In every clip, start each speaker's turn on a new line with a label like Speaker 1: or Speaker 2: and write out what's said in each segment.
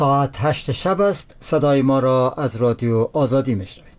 Speaker 1: ساعت 8 شب است. صدای ما را از رادیو آزادی میشنوید.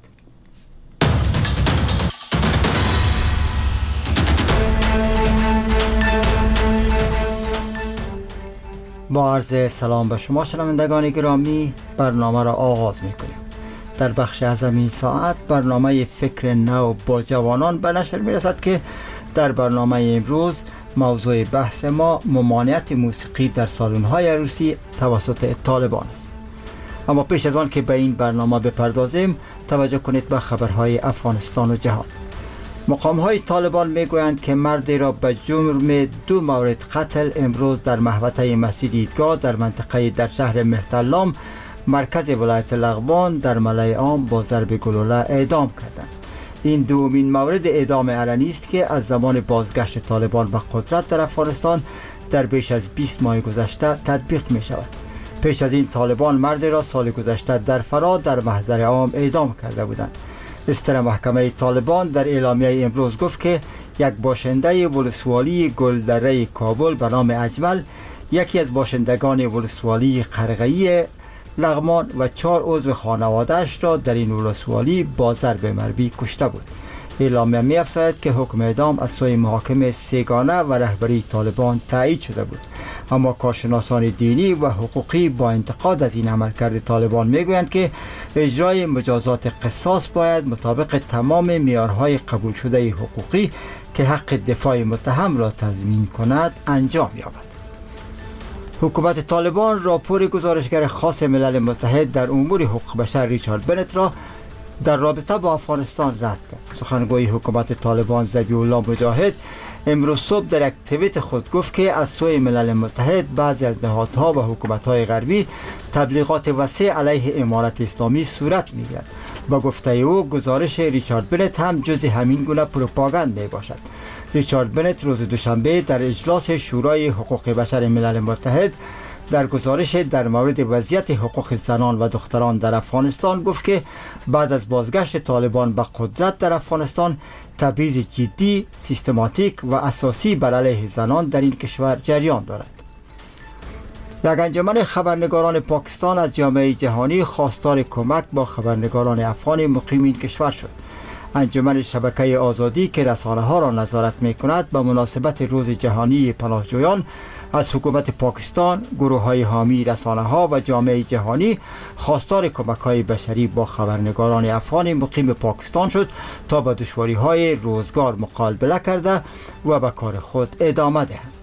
Speaker 1: با عرض سلام به شما شنوندگان گرامی، برنامه را آغاز میکنیم. در بخش از این ساعت برنامه فکر نو با جوانان به نشر میرسد که در برنامه امروز موضوع بحث ما ممانعت موسیقی در سالن‌های عروسی توسط طالبان است. اما پیش از آن که به این برنامه بپردازیم، توجه کنید به خبرهای افغانستان و جهان. مقام‌های طالبان میگویند که مردی را به جرم 2 مورد قتل امروز در محوطه مسجد عیدگاه در منطقه در شهر مهترلام مرکز ولایت لغمان در ملأ عام با ضرب گلوله اعدام کردند. این دومین مورد اعدام علنی است که از زمان بازگشت طالبان به قدرت در افغانستان در بیش از 20 ماه گذشته تطبیق می شود. پیش از این طالبان مرد را سال گذشته در فرا در محضر عام اعدام کرده بودند. استر محکمه طالبان در اعلامیه امروز گفت که یک باشنده ولسوالی گلدره کابل به نام اجمل، یکی از باشندگان ولسوالی قرغه‌ای لغمان و 4 عضو خانواده‌اش را در این ولسوالی با ضرب مرمی کشته بود. اعلامیه می‌افزاید که حکم اعدام از سوی محاکم 3 گانه و رهبری طالبان تایید شده بود. اما کارشناسان دینی و حقوقی با انتقاد از این عملکرد طالبان میگویند که اجرای مجازات قصاص باید مطابق تمام معیارهای قبول شده حقوقی که حق دفاع متهم را تضمین کند انجام یابد. حکومت طالبان راپور گزارشگر خاص ملل متحد در امور حقوق بشر ریچارد بنت را در رابطه با افغانستان رد کرد. سخنگوی حکومت طالبان ذبیح الله مجاهد امروز صبح در یک توییت خود گفت که از سوی ملل متحد بعضی از نهادها و حکومت‌های غربی تبلیغات وسیع علیه امارت اسلامی صورت می‌گیرد. با گفته او گزارش ریچارد بنت هم جز همین گونه پروپاگاند میباشد. ریچارد بنت روز دوشنبه در اجلاس شورای حقوق بشر ملل متحد در گزارش در مورد وضعیت حقوق زنان و دختران در افغانستان گفت که بعد از بازگشت طالبان به قدرت در افغانستان تبعیض جدی، سیستماتیک و اساسی بر علیه زنان در این کشور جریان دارد. یک انجمن خبرنگاران پاکستان از جامعه جهانی خواستار کمک با خبرنگاران افغان مقیم این کشور شد. انجمن شبکه آزادی که رسانه‌ها را نظارت می‌کند به مناسبت روز جهانی پناهجویان از حکومت پاکستان، گروه‌های حامی رسانه‌ها و جامعه جهانی خواستار کمک‌های بشری با خبرنگاران افغان مقیم پاکستان شد تا با دشواری‌های روزگار مقابله کرده و به کار خود ادامه دهند.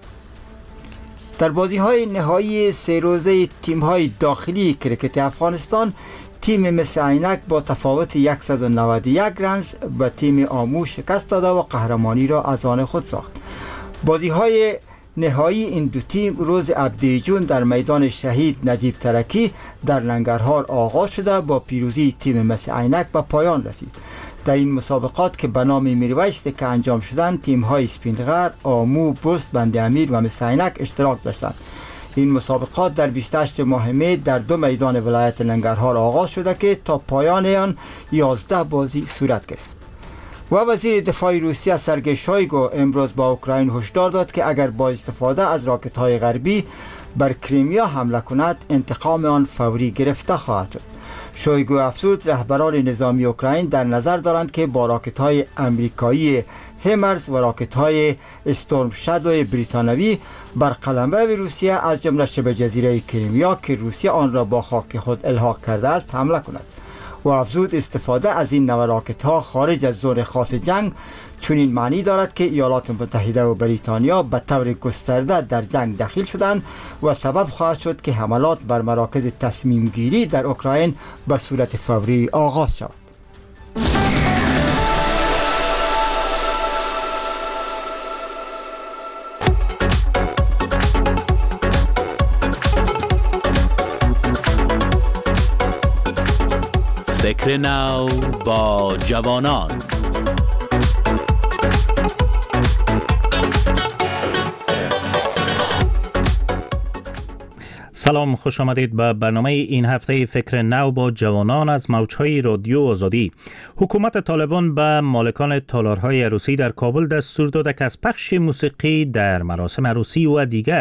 Speaker 1: در بازی‌های نهایی 3 روزه تیم‌های داخلی کرکت افغانستان، تیم مس عینک با تفاوت 191 رنز به تیم آمو شکست داده و قهرمانی را از آن خود ساخت. بازی‌های نهایی این دو تیم روز عبدیجون در میدان شهید نجیب ترکی در ننگرهار آغاز شده با پیروزی تیم مس عینک به پایان رسید. در این مسابقات که به نام میرویست که انجام شدند، تیم‌های سپینغر، آمو، بست، بند امیر و مس عینک اشتراک داشتند. این مسابقات در 28 ماه می در 2 میدان ولایت ننگرهار آغاز شده که تا پایان آن 11 بازی صورت گرفت. و وزیر دفاع روسیه سرگئی شویگو امروز با اوکراین هشدار داد که اگر با استفاده از راکت‌های غربی بر کریمیا حمله کند، انتقام آن فوری گرفته خواهد شد. شویگو افزود رهبران نظامی اوکراین در نظر دارند که با راکت‌های آمریکایی همرز و راکت‌های استورم شادو بریتانوی بر قلمرو روسیه از جمله شبه جزیره کریمیا که روسیه آن را با خاک خود الحاق کرده است حمله کند. و افزود استفاده از این نوع راکت‌ها خارج از زون خاص جنگ چون این معنی دارد که ایالات متحده و بریتانیا به طور گسترده در جنگ دخیل شدند و سبب خواهد شد که حملات بر مراکز تصمیم گیری در اوکراین به صورت فوری آغاز شود.
Speaker 2: فکر نو با جوانان.
Speaker 3: سلام، خوش آمدید به برنامه این هفته فکر نو با جوانان از موجهای رادیو آزادی. حکومت طالبان به مالکان تالارهای عروسی در کابل دستور داده که از پخش موسیقی در مراسم عروسی و دیگر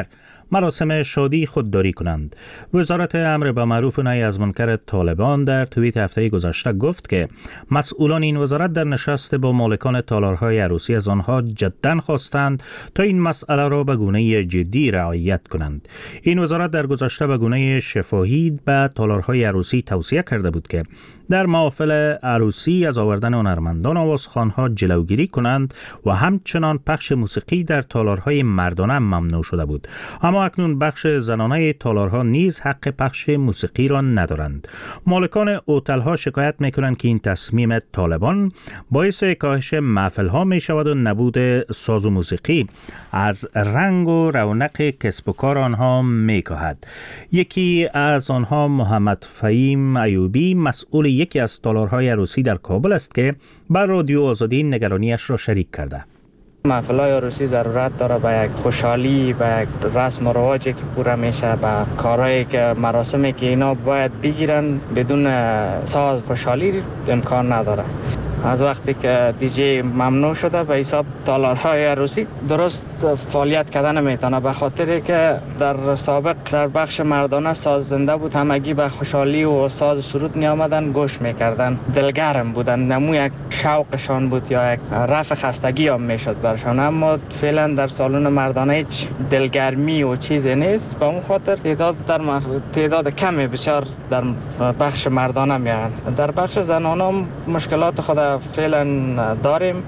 Speaker 3: مراسم شادی خودداری کنند. وزارت امر به معروف و نهی از منکر طالبان در توییت هفته گذشته گفت که مسئولان این وزارت در نشست با مالکان تالارهای عروسی از آنها جداً خواستند تا این مسئله را به گونه جدی رعایت کنند. این وزارت در گذشته به گونه شفاهی به تالارهای عروسی توصیه کرده بود که در محافل عروسی از آوردن هنرمندان آوازخوان‌ها جلوگیری کنند و همچنان پخش موسیقی در تالارهای مردانه ممنوع شده بود. اما اکنون بخش زنانه تالارها نیز حق پخش موسیقی را ندارند. مالکان هتل‌ها شکایت می‌کنند که این تصمیم طالبان باعث کاهش محفل‌ها می‌شود و نبود ساز و موسیقی از رنگ و رونق کسب و کار آنها می‌کاهد. یکی از آنها محمد فهیم ایوبی مسئول یکی از تالارهای عروسی در کابل است که بر رادیو آزادی نگرانیش را شریک کرده.
Speaker 4: محفل‌های عروسی ضرورت داره به یک خوشحالی، به یک رسم و رواجی که پوره میشه، به کارهایی که مراسمی که اینا باید بگیرن بدون ساز خوشحالی امکان نداره. از وقتی که دیجی ممنوع شده به حساب تالارهای عروسی درست فعالیت کردن نمیتونه، به خاطر که در سابق در بخش مردانه ساز زنده بود، همگی به خوشحالی و ساز سرود می آمدن گوش میکردن، دلگرم بودن، نمو یک شوقشان بود یا یک رفع خستگی هم میشد برشان. اما فعلا در سالن مردانه هیچ دلگرمی و چیزی نیست، به اون خاطر تعداد کمی بسیار در بخش مردانه میان. در بخش زنانه مشکلات خود فعلا داریم.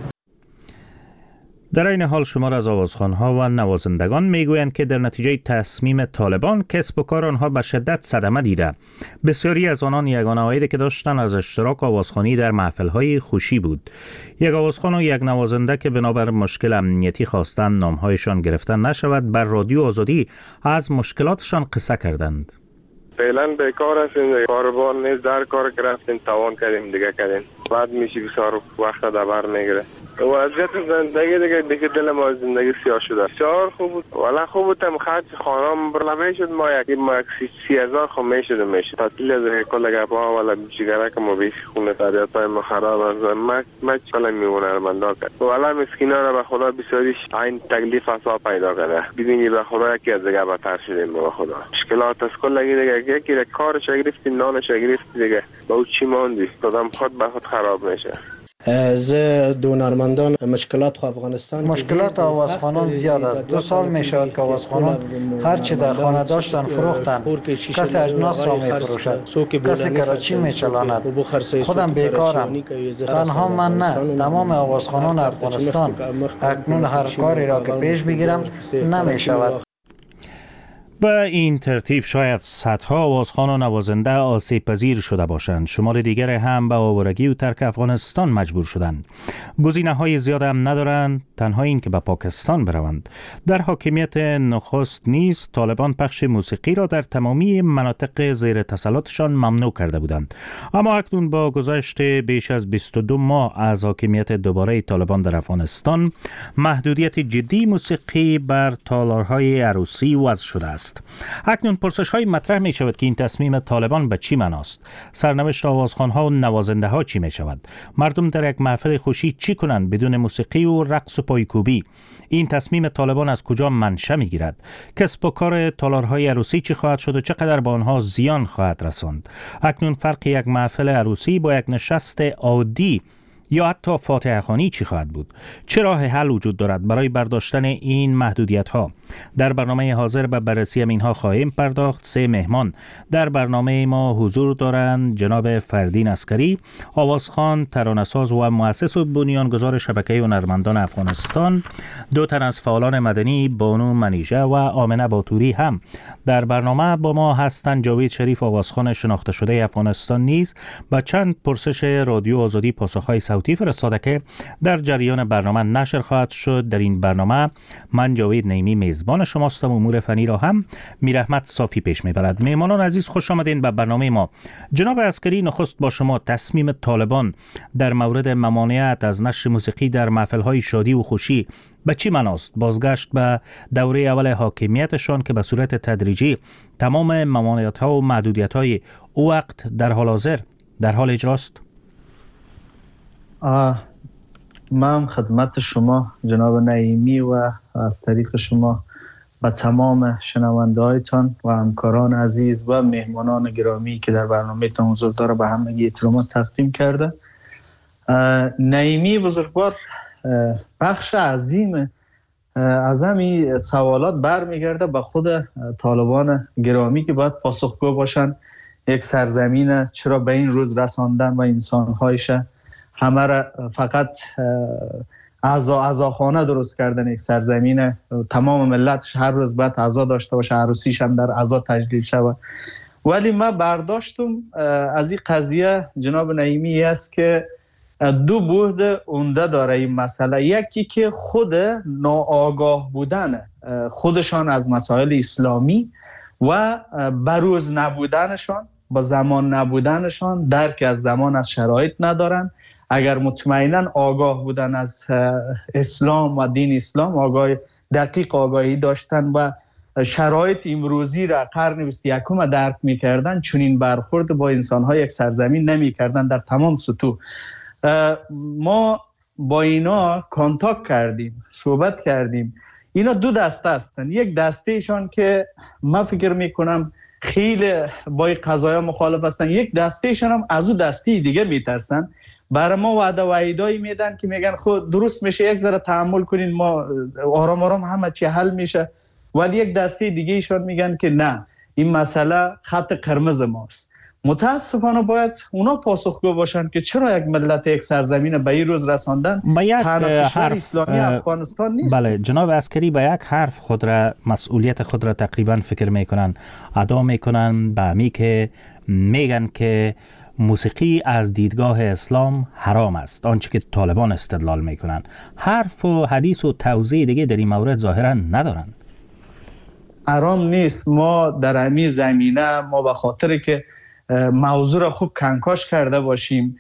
Speaker 3: در این حال شمار از آوازخوان‌ها و نوازندگان میگویند که در نتیجه تصمیم طالبان کسب و کار آنها به شدت صدمه دیده. بسیاری از آنان یگانه عایدی که داشتند از اشتراک آوازخوانی در محفل‌های خوشی بود. یک آوازخوان و یک نوازنده که بنابر مشکل امنیتی خواستند نام‌هایشان گرفته نشود بر رادیو آزادی از مشکلاتشان قصه کردند.
Speaker 5: فعلا بیکار هستیم، کاروبار نیست، در کار گرفتیم، توان کردیم دیگه کردیم، بعد میشه بسیار وقت دبر میگیره. وضعیت زندگی دیگه دل ما زندگی سیاه شده. بسیار خوب بود، والا خوب بود. خرج خانم برنامه شد ما یک 30,000 خو میشد تعطیل از کل گپا والا جگره که ما بیش خونه طبیعت های ما خراب است. ما کلا میمونه مندا کرد والا مسکینا را به خدا بسیاریش این تکلیف اصلا پیدا کرده. ببینی به خدا یکی از دیگه بدتر شدیم به خدا. مشکلات از کل دیگه یکی کارش گرفتیم، نانش گرفتیم دیگه با او چی ماندی آدم خود به خود خراب میشه.
Speaker 6: از دونرمندان مشکلات افغانستان،
Speaker 7: مشکلات آوازخوانان زیاد است. 2 سال می شود که آوازخوانان هر چه در خانه داشتن فروختند. کسی اجناس را می فروشد، کسی کراچی می چلاند. خودم بیکارم، تنها من نه، تمام آوازخوانان افغانستان. اکنون هر کاری را که پیش بگیرم نمی شود.
Speaker 3: به این ترتیب شاید صدها آوازخوان و نوازنده آسیب پذیر شده باشند. شمار دیگر هم به آوارگی و ترک افغانستان مجبور شدند. گزینه‌های زیاد هم ندارند، تنها این که به پاکستان بروند. در حاکمیت نخست نیز طالبان پخش موسیقی را در تمامی مناطق زیر تسلطشان ممنوع کرده بودند. اما اکنون با گذشت بیش از 22 ماه از حاکمیت دوباره طالبان در افغانستان، محدودیت جدی موسیقی بر تالارهای عروسی وضع شده است. اکنون پرسش‌های مطرح می شود که این تصمیم طالبان به چی معناست؟ سرنوشت آوازخوان‌ها و نوازنده‌ها چی می شود؟ مردم در یک محفل خوشی چی کنند بدون موسیقی و رقص و پایکوبی؟ این تصمیم طالبان از کجا منشأ می‌گیرد؟ کسب و کار تالارهای عروسی چی خواهد شد و چقدر به آنها زیان خواهد رساند؟ اکنون فرق یک محفل عروسی با یک نشست عادی یا حتی فاتحه خوانی چی خواهد بود؟ چه راه حل وجود دارد برای برداشتن این محدودیت ها؟ در برنامه حاضر به بررسی اینها خواهیم پرداخت. 3 مهمان در برنامه ما حضور دارند: جناب فردین عسکری، آوازخوان، ترانه‌ساز و مؤسس و بنیانگذار شبکه هنرمندان افغانستان. 2 تن از فعالان مدنی، بانو منیژه و آمنه باتوری هم در برنامه با ما هستند. جاوید شریف، آوازخوان شناخته شده افغانستان، نیز با چند پرسش رادیو آزادی پاسخهای صوتی فرستاده که در جریان برنامه نشر خواهد شد. در این برنامه من جاوید نیمی میزبان شماستم. امور فنی را هم میرحمت صافی پیش میبرد. مهمانان عزیز، خوش آمدین به برنامه ما. جناب عسکری، نخست با شما، تصمیم طالبان در مورد ممانعت از نشر موسیقی در محفل‌های شادی و خوشی به چی معناست؟ بازگشت به دوره اول حاکمیتشان که به صورت تدریجی تمام ممانعت‌ها و محدودیت‌های او وقت در حال حاضر در حال اجراست؟
Speaker 8: من خدمت شما جناب نعیمی و از طریق شما به تمام شنونده هایتان و همکاران عزیز و مهمانان گرامی که در برنامه تان حضور داره به همگی احترامات تقدیم کرده. نعیمی بزرگوار بخش عظیم از همین سوالات برمیگرده به خود طالبان گرامی که باید پاسخگو باشن یک سرزمین چرا به این روز رساندن و انسانهایش همه را فقط عزاخانه درست کردن. یک سرزمین تمام ملتش هر روز باید عزا داشته باشه، عروسیش هم در عزا تجلیل شود. ولی من برداشتم از این قضیه جناب نعیمی است که دو بعد عمده داره این مسئله. یکی که خود ناآگاه بودن خودشان از مسائل اسلامی و بروز نبودنشان، با زمان نبودنشان، درک از زمان از شرایط ندارن. اگر مطمئنا آگاه بودن از اسلام و دین اسلام، دقیق آگاهی داشتن و شرایط امروزی را قرن 21 درک میکردن، چنین برخورد با انسان‌های یک سرزمین نمیکردن در تمام سطوح. ما با اینا کانتاکت کردیم، صحبت کردیم. اینا دو دسته هستن. یک دسته ایشان که من فکر میکنم خیلی با این قضایا مخالف هستن، یک دسته ایشان هم از اون دسته دیگه میترسن. برای ما وعده و وعیدایی میدن که میگن خود درست میشه، یک ذره تحمل کنین، ما آرام آرام همه چی حل میشه. ولی یک دسته دیگه ایشان میگن که نه، این مسئله خط قرمز ماست. متاسفانه باید اونا پاسخگو باشن که چرا یک ملت، یک سرزمین به این روز رساندن.
Speaker 3: با یک حرف
Speaker 8: اسلامی افغانستان نیست.
Speaker 3: بله جناب عسکری، با یک حرف خود را، مسئولیت خود را تقریبا فکر میکنن، ادا میکنن به همی که میگن که موسیقی از دیدگاه اسلام حرام است، آنچه که طالبان استدلال میکنن. حرف و حدیث و توضیح دیگه در این مورد ظاهرا ندارن.
Speaker 8: حرام نیست. ما در همین زمینه، ما به خاطر که موضوع را خوب کنکاش کرده باشیم،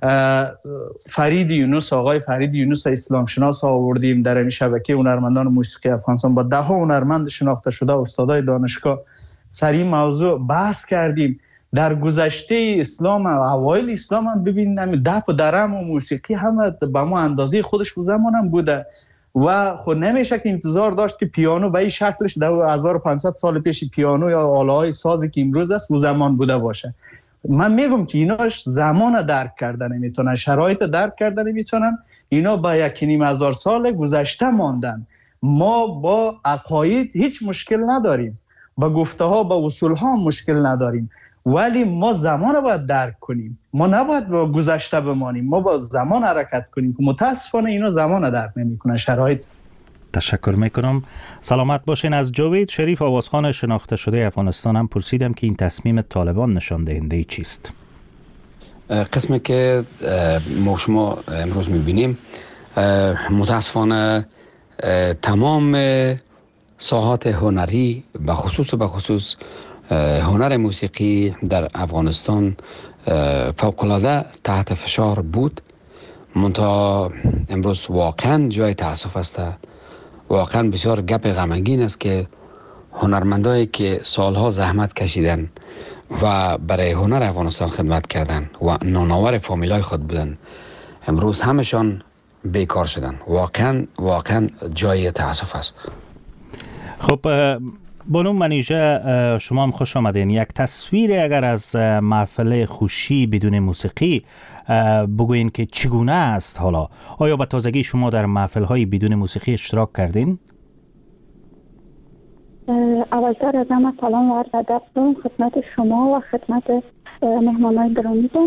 Speaker 8: فرید یونس، آقای فرید یونس اسلام شناس آوردیم در این شبکه هنرمندان موسیقی افغانستان، با 10 هنرمند شناخته شده استادای دانشگاه سر این موضوع بحث کردیم. در گذشته اسلام و اوایل اسلام هم ببینیم دپ و درم و موسیقی هم به ما اندازه خودش و زمان هم بوده و خود نمیشه که انتظار داشت که پیانو به این شکلش در 1500 سال پیش پیانو یا آله‌های سازی که امروز است و زمان بوده باشه. من میگم که ایناش زمان درک کردن نمیتونن، شرایط درک کردن نمیتونن. اینا با 1500 سال گذشته ماندن. ما با عقاید هیچ مشکل نداریم، با گفته ها، با اصول ها مشکل نداریم، ولی ما زمان باید درک کنیم. ما نباید با گذشته بمانیم، ما با زمان حرکت کنیم که متاسفانه اینا زمان درک نمیکنن، شرایط.
Speaker 3: تشکر میکنم. سلامت باشین. از جاوید شریف آوازخوان شناخته شده افغانستان هم پرسیدم که این تصمیم طالبان نشان دهنده چیست؟
Speaker 9: قسمی که ما شما امروز میبینیم متاسفانه تمام ساحات هنری به خصوص هنر موسیقی در افغانستان فوق‌العاده تحت فشار بود. منتها امروز واقعا جای تأسف است، واقعا بسیار گپ غمگین است که هنرمندایی که سالها زحمت کشیدن و برای هنر افغانستان خدمت کردن و نانآور فامیلای خود بودن، امروز همشان بیکار شدن. واقعا جای تأسف است.
Speaker 3: خب بانو منیژه، شما هم خوش آمدین. یک تصویر اگر از محفل خوشی بدون موسیقی بگوین که چگونه است حالا؟ آیا به تازگی شما در محفل های بدون موسیقی اشتراک کردین؟
Speaker 10: اولتر از همه سلام و عرض ادب دارم خدمت شما و خدمت مهمانان گرامیتان.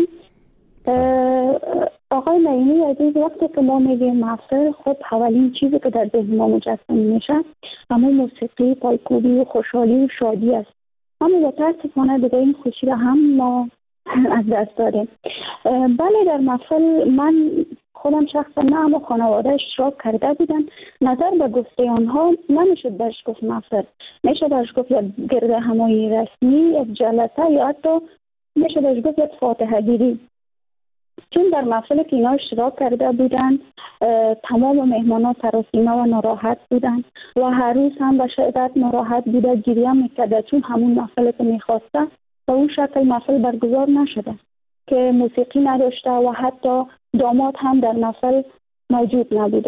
Speaker 10: آقای نعیمی عزیز، وقتی که ما میگیم محفل، خب اولین چیزی که در ذهن ما مجسم میشه همون موسیقی، پایکوبی و خوشحالی و شادی است. اما متاسفانه دیگه این خوشی را هم ما از دست دادیم. بله، در محفل من خودم شخصا نه اما خانواده اشتراک کرده بودن. نظر به گفته آنها نمیشد برش گفت محفل، میشه برش گفت یک گرد همایی رسمی، یک جلسه، یا حتی میشه برش گفت یک فاتحه گیری. چون در محفل که اینا اشتراک کرده بودن تمام مهمانان سراسیمه و ناراحت بودن و هر روز هم به شدت ناراحت بوده، گریه میکرده، چون همون محفل که میخواسته و اون شکل محفل برگزار نشده که موسیقی نداشته و حتی داماد هم در محفل موجود نبوده.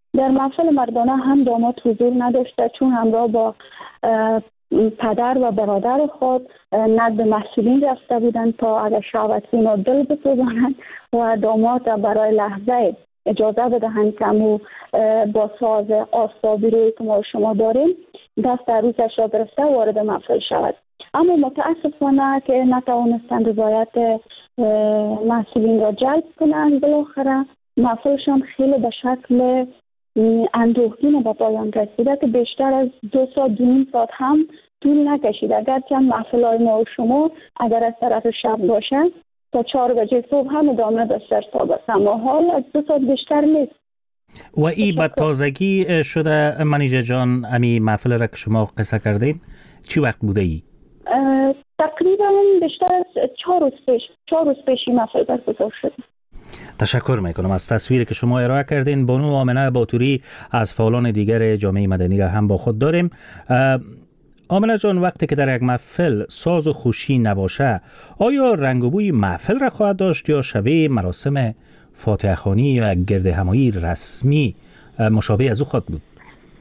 Speaker 10: در محفل مردانه هم داماد حضور نداشته، چون همراه با پدر و برادر خود نزد مسئولین رفته بودند تا اگر شهوت اینا دل بسوزانند و داماد برای لحظه اجازه بدهند که امو با ساز آفتابی روی که ما شما داریم دست عروسش را گرفته وارد محفل شود. اما متاسفانه که نتوانستند رضایت مسئولین را جلب کنند، بالاخره محفلشان خیلی به شکل اندوهگین به پایان رسیده که بیشتر از 2 ساعت 2.5 ساعت هم طول نکشید. اگرچه محفل های ما و شما اگر از طرف شب باشه تا 4 بجه صبح هم ادامه داشته است، اما حال از 2 ساعت بیشتر نیست.
Speaker 3: و ای به تازگی شده منیژه جان امی محفل را که شما قصه کردین چی وقت بوده ای؟
Speaker 10: تقریبا بیشتر از 4 روز پیش محفل برگزار شده.
Speaker 3: تشکر میکنم از تصویری که شما ارائه کردین. بانو آمنه باتوری از فعالان دیگر جامعه مدنی را هم با خود داریم. آمنه جان، وقتی که در یک محفل ساز و خوشی نباشه آیا رنگ و بوی محفل را خواهد داشت یا شبیه مراسم فاتحه خوانی یا یک گرد همایی رسمی مشابه از او خواهد بود؟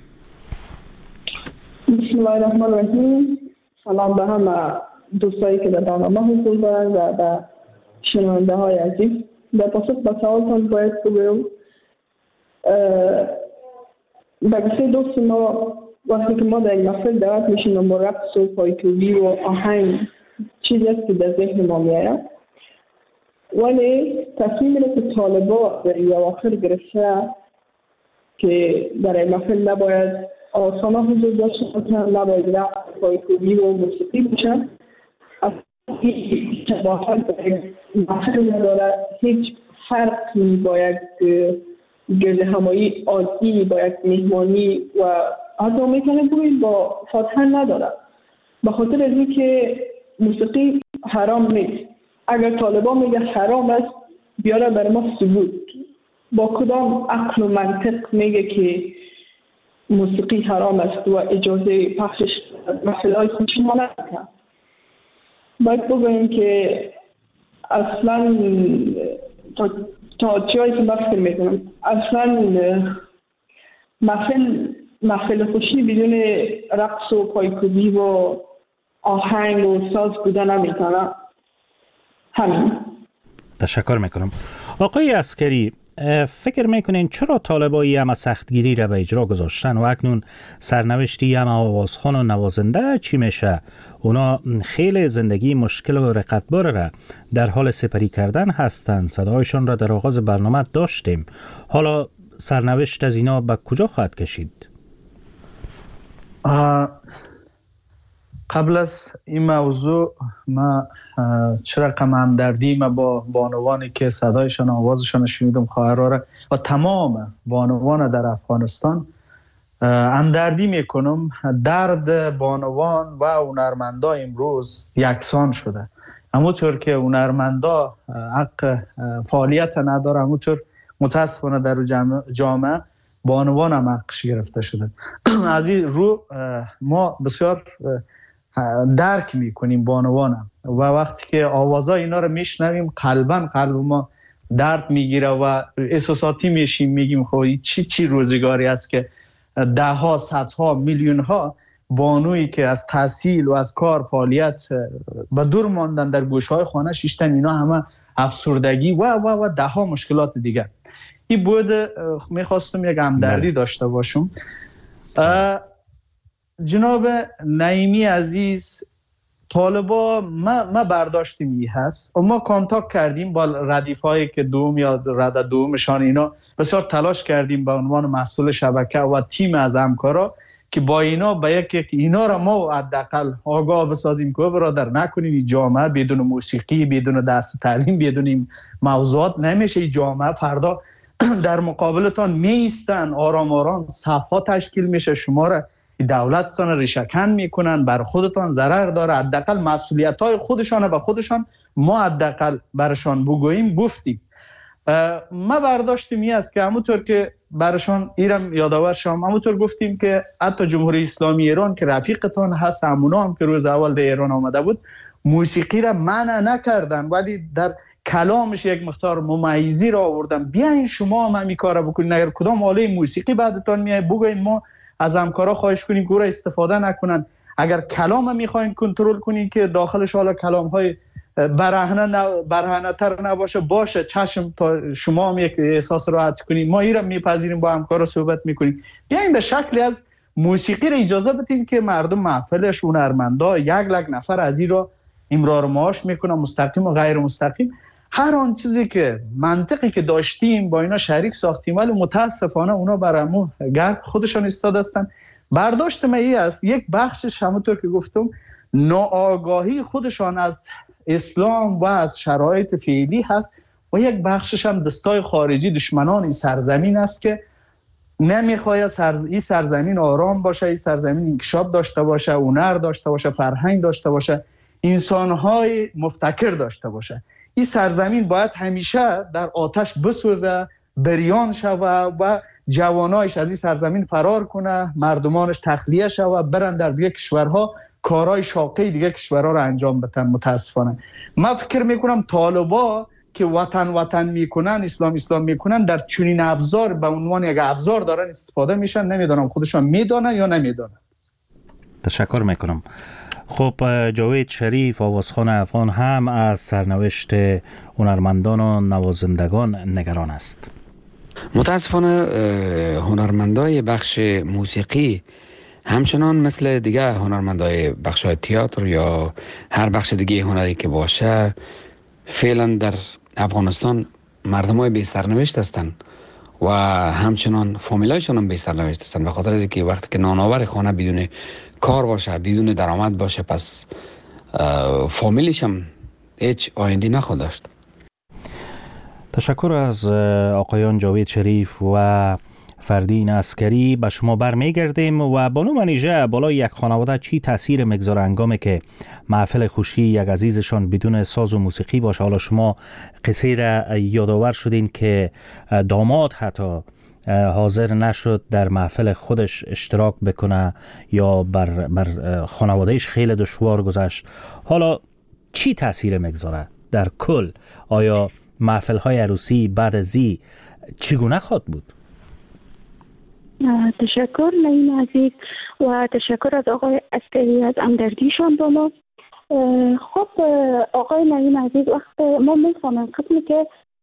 Speaker 11: بسم الله الرحمن الرحیم. سلام به همه دوستایی که در برنامه حضور دارند و به شنونده های عزیز. در پاسخ به سوالتان باید بگویم به گفته دوست ما وقتی که ما در این محفل دعوت میشیم و رقص و پایکوبی و آهنگ چیزی است که در ذهن ما میآید، ولی تصمیم را که طالبا در این اواخر گرفته که در این محفل نباید آسانا حضور داشته باشند، نباید رقص پایکوبی و موسیقی باشند، از هیچ شباهت محفل نداره، هیچ فرقی باید گرد همایی عادی باید مهمانی و حتی میتونه بگوید با فاتحه نداره، به خاطر از این که موسیقی حرام نیست. اگر طالبان میگه حرام است بیاره بر ما ثبوت، با کدام عقل و منطق میگه که موسیقی حرام است و اجازه پخشش محفل‌های خوشی ما نداره. باید بگویم که اصلا تا جایی که من فکر میکنم اصلا محفل خوشی بدون رقص و پایکوبی و آهنگ و ساز بودن نمیتونه. همین.
Speaker 3: تشکر میکنم. آقای عسکری، فکر میکنین چرا طالبایی هم سختگیری را به اجرا گذاشتن و اکنون سرنوشتی هم آوازخوان و نوازنده چی میشه؟ اونا خیلی زندگی مشکل و رقتبار را در حال سپری کردن هستند. صدایشان را در آغاز برنامه داشتیم. حالا سرنوشت از اینا به کجا خواهد کشید؟
Speaker 8: قبل از این موضوع ما چه رقم همدردی ما با بانوانی که صدایشان آوازشان شنیدم خواهرها و تمام بانوان در افغانستان همدردی میکنم. درد بانوان و هنرمندا امروز یکسان شده. همونطور که هنرمندا حق فعالیت نداره، همونطور متاسفانه در جامعه بانوان هم حقش گرفته شده. از این رو ما بسیار درک میکنیم بانوانم و وقتی که آوازای اینا رو میشنویم قلب ما درد میگیره و احساساتی میشیم، میگیم خب چی روزگاری است که ده ها صدها میلیون ها بانویی که از تحصیل و از کار فعالیت به دور ماندن در گوشهای خانه شیشتن، اینا همه افسردگی و ده ها مشکلات دیگر. این بود میخواستم یک همدردی داشته باشم. جناب نعیمی عزیز، طالبا ما برداشتیم این هست و ما کانتاکت کردیم با ردیف هایی که دوم یا رده دومشان، اینا بسیار تلاش کردیم به عنوان مسئول شبکه و تیم از همکارا که با اینا به یک اینا را ما حداقل آگاه بسازیم که برادر نکنین این جامعه بدون موسیقی، بدون درس تعلیم، بدون این موضوعات نمیشه. این جامعه فردا در مقابلتان میستن، آرام آرام صفها تشکیل میشه، شما را دولتتان ریشه‌کن میکنن، بر خودتان ضرر داره. حداقل مسئولیت‌های خودشان به خودشان ما حداقل برشان بگوییم گفتیم. ما برداشتیم این است که همونطور که برشان ایرم یادآور شدم، همونطور گفتیم که حتی جمهوری اسلامی ایران که رفیقتان هست، همونا هم که روز اول در ایران آمده بود موسیقی را منع نکردن، ولی در کلامش یک مقدار ممیزی را آوردن. بیاین شما هم همین کارا بکنین. اگر کدام آله موسیقی بعدتون میاد بگوین، ما از همکارا خواهش کنیم گوره استفاده نکنن. اگر کلام هم میخواین کنترل کنین که داخلش حالا کلام های برهنه تر نباشه، باشه چشم، تا شما هم یک احساس راحت کنین. ما ایران میپذیریم، با همکارا صحبت میکنیم. بیاین به شکلی از موسیقی را اجازه بدین که مردم محفلش، هنرمندا، یک نفر از این را امرار معاش میکنن، مستقیم و غیر مستقیم. هر آن چیزی که منطقی که داشتیم با اینا شریک ساختیم، ولی متاسفانه اونا برامو گرد خودشان استاد هستن. برداشت من این است، یک بخشش همونطور که گفتم ناآگاهی خودشان از اسلام و از شرایط فعلی هست، و یک بخشش هم دستای خارجی، دشمنان این سرزمین است که نمیخواد این سرزمین آرام باشه، این سرزمین انکشاف داشته باشه، هنر داشته باشه، فرهنگ داشته باشه، انسانهای مفتکر داشته باشه. این سرزمین باید همیشه در آتش بسوزه، بریان شوه و جوانایش از این سرزمین فرار کنه، مردمانش تخلیه شوه، برن در دیگه کشورها کارهای شاقه دیگه کشورها رو انجام بدن. متاسفانه من فکر میکنم طالبا که وطن میکنن، اسلام میکنن، در چنین ابزار به عنوان یک ابزار دارن استفاده میشن. نمیدونم خودشان میدونن یا نمیدونن.
Speaker 3: تشکر میکنم. خب جاوید شریف، آوازخوان افغان، هم از سرنوشت هنرمندان و نوازندگان نگران است.
Speaker 9: متاسفانه هنرمندای بخش موسیقی همچنان مثل دیگه هنرمندای بخش تئاتر یا هر بخش دیگه هنری که باشه، فعلا در افغانستان مردمای بی سرنوشت هستند و همچنان فامیلایشون هم بی سرنوشت هستند، به خاطر اینکه وقتی که نانآور خانه بدون کار باشه، بدون درآمد باشه، پس فامیلش هم هیچ آیندی نخواهد داشت.
Speaker 3: تشکر از آقایان جاوید شریف و فردین عسکری. به شما برمیگردیم. و بانو منیژه، بالای یک خانواده چی تاثیر میگذاره هنگامی که محفل خوشی یک عزیزشان بدون ساز و موسیقی باشه؟ حالا شما قصه را یادآور شدین که داماد حتی حاضر نشد در محفل خودش اشتراک بکنه یا بر خانوادهش خیلی دشوار گذشت. حالا چی تاثیر میگذاره در کل؟ آیا محفل های عروسی بعد از این چگونه خواهد بود؟
Speaker 10: تشکر نعیم عزیز و تشکر از آقای عسکری از همدردیشان با ما. خب آقای نعیم عزیز، وقت ما میفهمیم قسمی که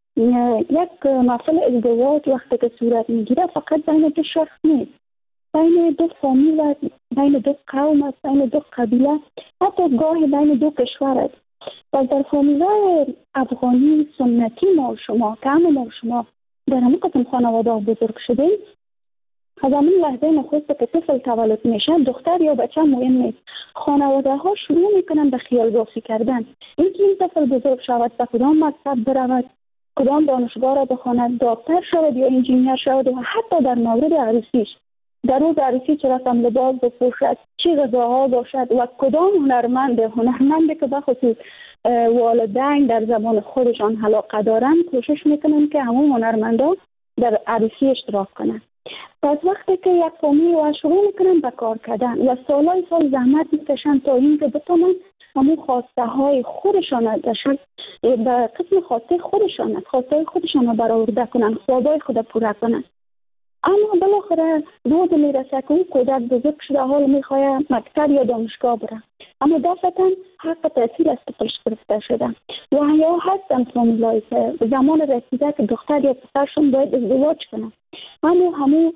Speaker 10: یک محفل ازدواج وقتی که صورت میگیره فقط بین دو شخص نیست، بین دو فامیل است، بین دو قوم است، بین دو قبیله، حتی گاهی بین دو کشور است. و در فامیل‌های افغانی سنتی ما و شما که همه ما و شما در همین قسم خانواده بزرگ شدیم، از همین لحظه نخست که طفل تولد میشه، دختر یا بچه مهم نیست، خانواده ها شروع میکنن به خیال بافی کردن اینکه این طفل بزرگ شود، به کدام مکتب برود، کدام دانشگاه را بخواند، دکتر شود یا انجینیر شود. و حتی در مورد عروسیش، در روز عروسی چه رسم لباس بپوشد، چه غذاها باشد و کدام هنرمندی که بخصوص والدین در زبان خودشان علاقه دارند کوشش میکنن که همون هنرمندا در عروسی اشتراک کنند. پس وقتی که یک فامیل و شروع میکنن به کار کردن و سالهای سال زحمت میکشن تا اینکه بتونن همون خواسته های خودشان به قسم خواسته خودشان رو برآورده کنن، خوابای خود پوره کنن. اما بالاخره روز میرسه که اون کودک بزرگ شده، حال میخواه مکتب یا دانشگاه بره، اما دفعتا حق تحصیل از طفلش گرفته شده. و یا هستن فامیلایی که زمان رسیده که دختر یا پسرشون باید ازدواج کنن، اما همون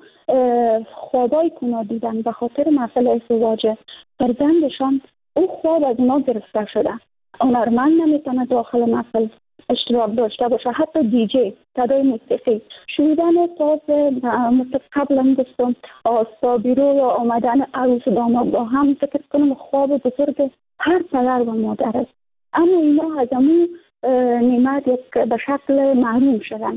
Speaker 10: خوابای کنا دیدن به خاطر مسئله ازدواج فرزندشان، اون خواب از اونا گرفته شده. هنرمند نمیتونه داخل محفل اشتراک داشته باشه، حتی دیجی، صدای موسیقی، شنیدن ساز، مثل قبلا گفتم آستابیرو یا آمدن عروس داماد با هم، فکر کنم خواب بزرگ هر پدر و مادر است. اما اینا از همون نعمت به شکل محروم شدن.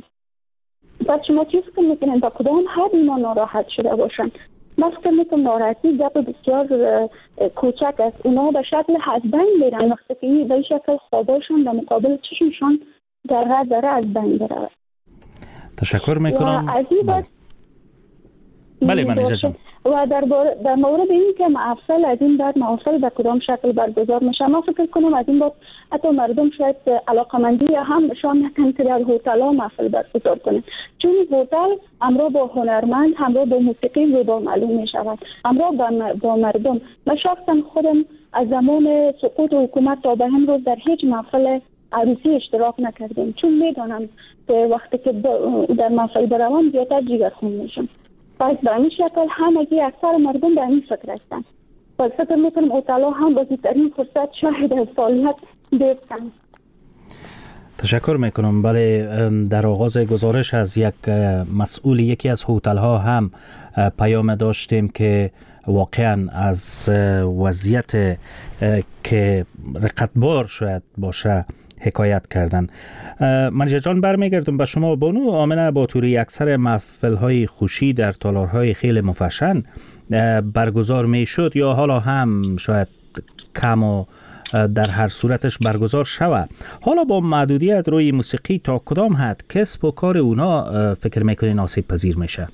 Speaker 10: پس شما چیز که میکنن با کدام حد اینا ناراحت شده باشن؟ من فکر میکنم ناراحتی گپ بسیار کوچک است. اونا به شکل از بین میرن وقتی که به این شکل خواباشون در مقابل چشمشان در داره از بین بره.
Speaker 3: تشکر میکنم. بله منیژه جان.
Speaker 10: و در مورد این که محفل از این بعد محفل به کدام شکل برگزار میشه، ما فکر کنم از این بعد حتی مردم شاید علاقمندی هم نشان نکنن که در هتل ها محفل برگزار کنن، چون هتل همراه با هنرمند، همراه با موسیقی زیبا معلوم می شود، همراه با مردم. من شخصا خودم از زمان سقوط حکومت تا به امروز در هیچ محفل عروسی اشتراک نکردیم، چون میدانم که وقتی که در محفل بروم زیادتر جیگرخون میشم. پس به این شکل همگی اکثر مردم به این فکر هستند. پس فکر میکنم هتل‌ها هم بزرگترین فرصت شاهد فعالیت بیفتند.
Speaker 3: تشکر میکنم. بله، در آغاز گزارش از یک مسئول یکی از هتل‌ها هم پیام داشتیم که واقعا از وضعیت که رقتبار شاید باشه حکایت کردن. منیژه جان برمیگردم به شما. بانو آمنه باتوری، اکثر محفل‌های خوشی در تالارهای خیلی مفشن برگزار میشد یا حالا هم شاید کم و در هر صورتش برگزار شود. حالا با محدودیت روی موسیقی تا کدام حد کسب و کار اونا فکر میکنین آسیب پذیر میشه؟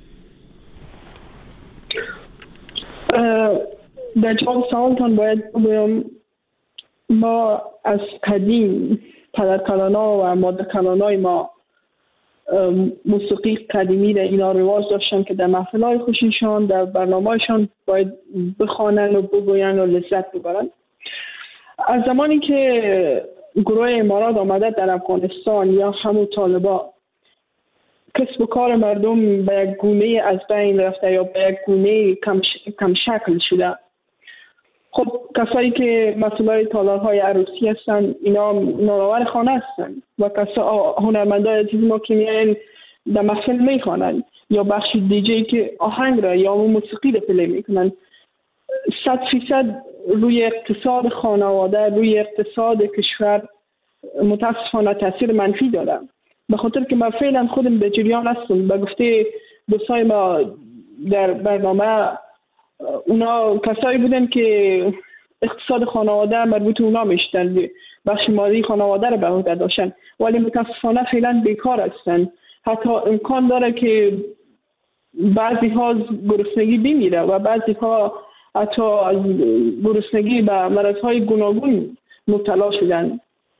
Speaker 11: در جواب سوالتان باید بگویم ما از قدیم پدرکلان‌ها و مادرکلان‌های ما موسیقی قدیمی در اینا رواج داشتن که در محفل‌های خوشیشان، در برنامه‌شان باید بخوانن و بگوین و لذت ببرن. از زمانی که گروه امارات آمده در افغانستان یا همون طالبا، کسب و کار مردم به یک گونه از بین رفته یا به یک گونه کم شکل شده. خب کسایی که مسئولای تالارهای عروسی هستن اینا نوآور خانه هستن و هنرمندای عزیز ما که میان در محفل میخوانن یا بخش دیجی که آهنگ را یا موسیقی را پلی میکنن، 100% روی اقتصاد خانواده، روی اقتصاد کشور متاسفانه تاثیر منفی داره. به خاطر که من فعلا خودم به جریان هستم. به گفته دوستای ما در برنامه، اونا کسایی بودن که اقتصاد خانواده مربوط اونا میشتن، بخش مالی خانواده رو به عهده داشتن، ولی متاسفانه فعلا بیکار هستن. حتی امکان داره که بعضی ها گرسنگی بمیره و بعضی ها حتی از گرسنگی به مرضهای گوناگون مبتلا شدن.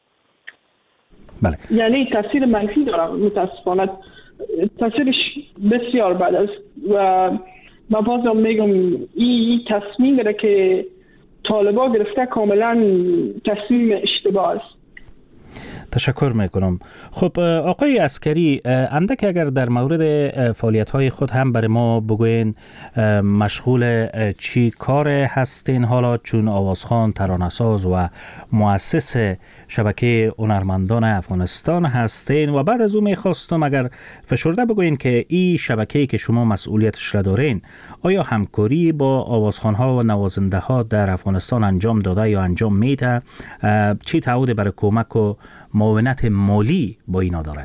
Speaker 3: بله.
Speaker 11: یعنی تاثیر منفی داره متاسفانه، تاثیرش بسیار بد است و من بازم میگم این تصمیم داره که طالبا گرفته کاملا تصمیم اشتباه است.
Speaker 3: تشکر میکنم. خب آقای عسکری، اندک اگر در مورد فعالیت‌های خود هم برای ما بگوین مشغول چی کار هستین حالا، چون آوازخوان، ترانه‌ساز و مؤسس شبکه هنرمندان افغانستان هستین و بعد از اون میخواستم اگر فشرده بگوین که این شبکه‌ای که شما مسئولیتش را دارین آیا همکاری با آوازخوان‌ها و نوازنده‌ها در افغانستان انجام داده یا انجام میده؟ چی تعهد برای کمک و معاونت مالی با اینا داره؟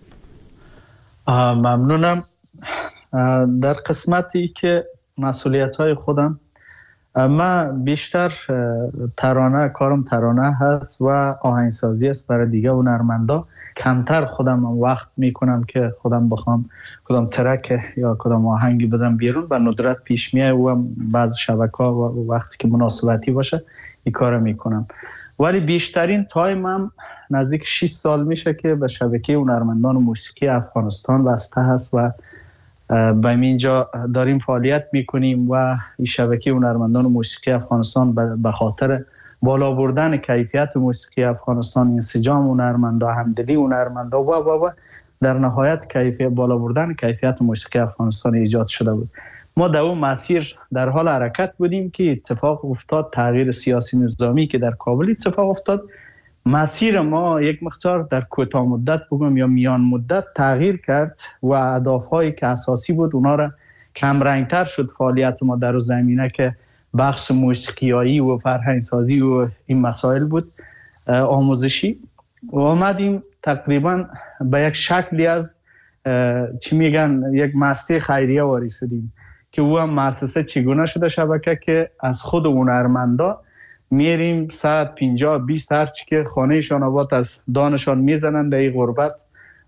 Speaker 8: ممنونم. در قسمتی که مسئولیت‌های خودم، من بیشتر کارم ترانه هست و آهنگسازی است برای دیگه هنرمندا. کمتر خودم وقت میکنم که خودم بخوام کدام ترک یا کدام آهنگی بدم بیرون، و ندرت پیش میاد و بعض شبکه‌ها و وقتی که مناسبتی باشه این کارو میکنم. ولی بیشترین تایمم نزدیک 6 سال میشه که به شبکه هنرمندان موسیقی افغانستان واسطه هست و به اینجا داریم فعالیت میکنیم و این شبکه هنرمندان موسیقی افغانستان به خاطر بالا بردن کیفیت موسیقی افغانستان، انسجام هنرمندا، همدلی هنرمندا و در نهایت بالا بردن کیفیت موسیقی افغانستان ایجاد شده بود. ما در اون مسیر در حال حرکت بودیم که اتفاق افتاد، تغییر سیاسی نظامی که در کابل اتفاق افتاد. مسیر ما یک مقدار در کوتاه مدت بگم یا میان مدت تغییر کرد و اهداف‌هایی که اساسی بود اونا را کم رنگتر شد. فعالیت ما در زمینه که بخش موسیقیایی و فرهنگسازی و این مسائل بود، آموزشی، و آمدیم تقریبا به یک شکلی از یک مؤسسه خیریه وارد شدیم که او هم مؤسسه چگونه شده شبکه که از خود هنرمندا میریم 150-20 هرچی که خانهشان آباد از دانشان میزنن در این غربت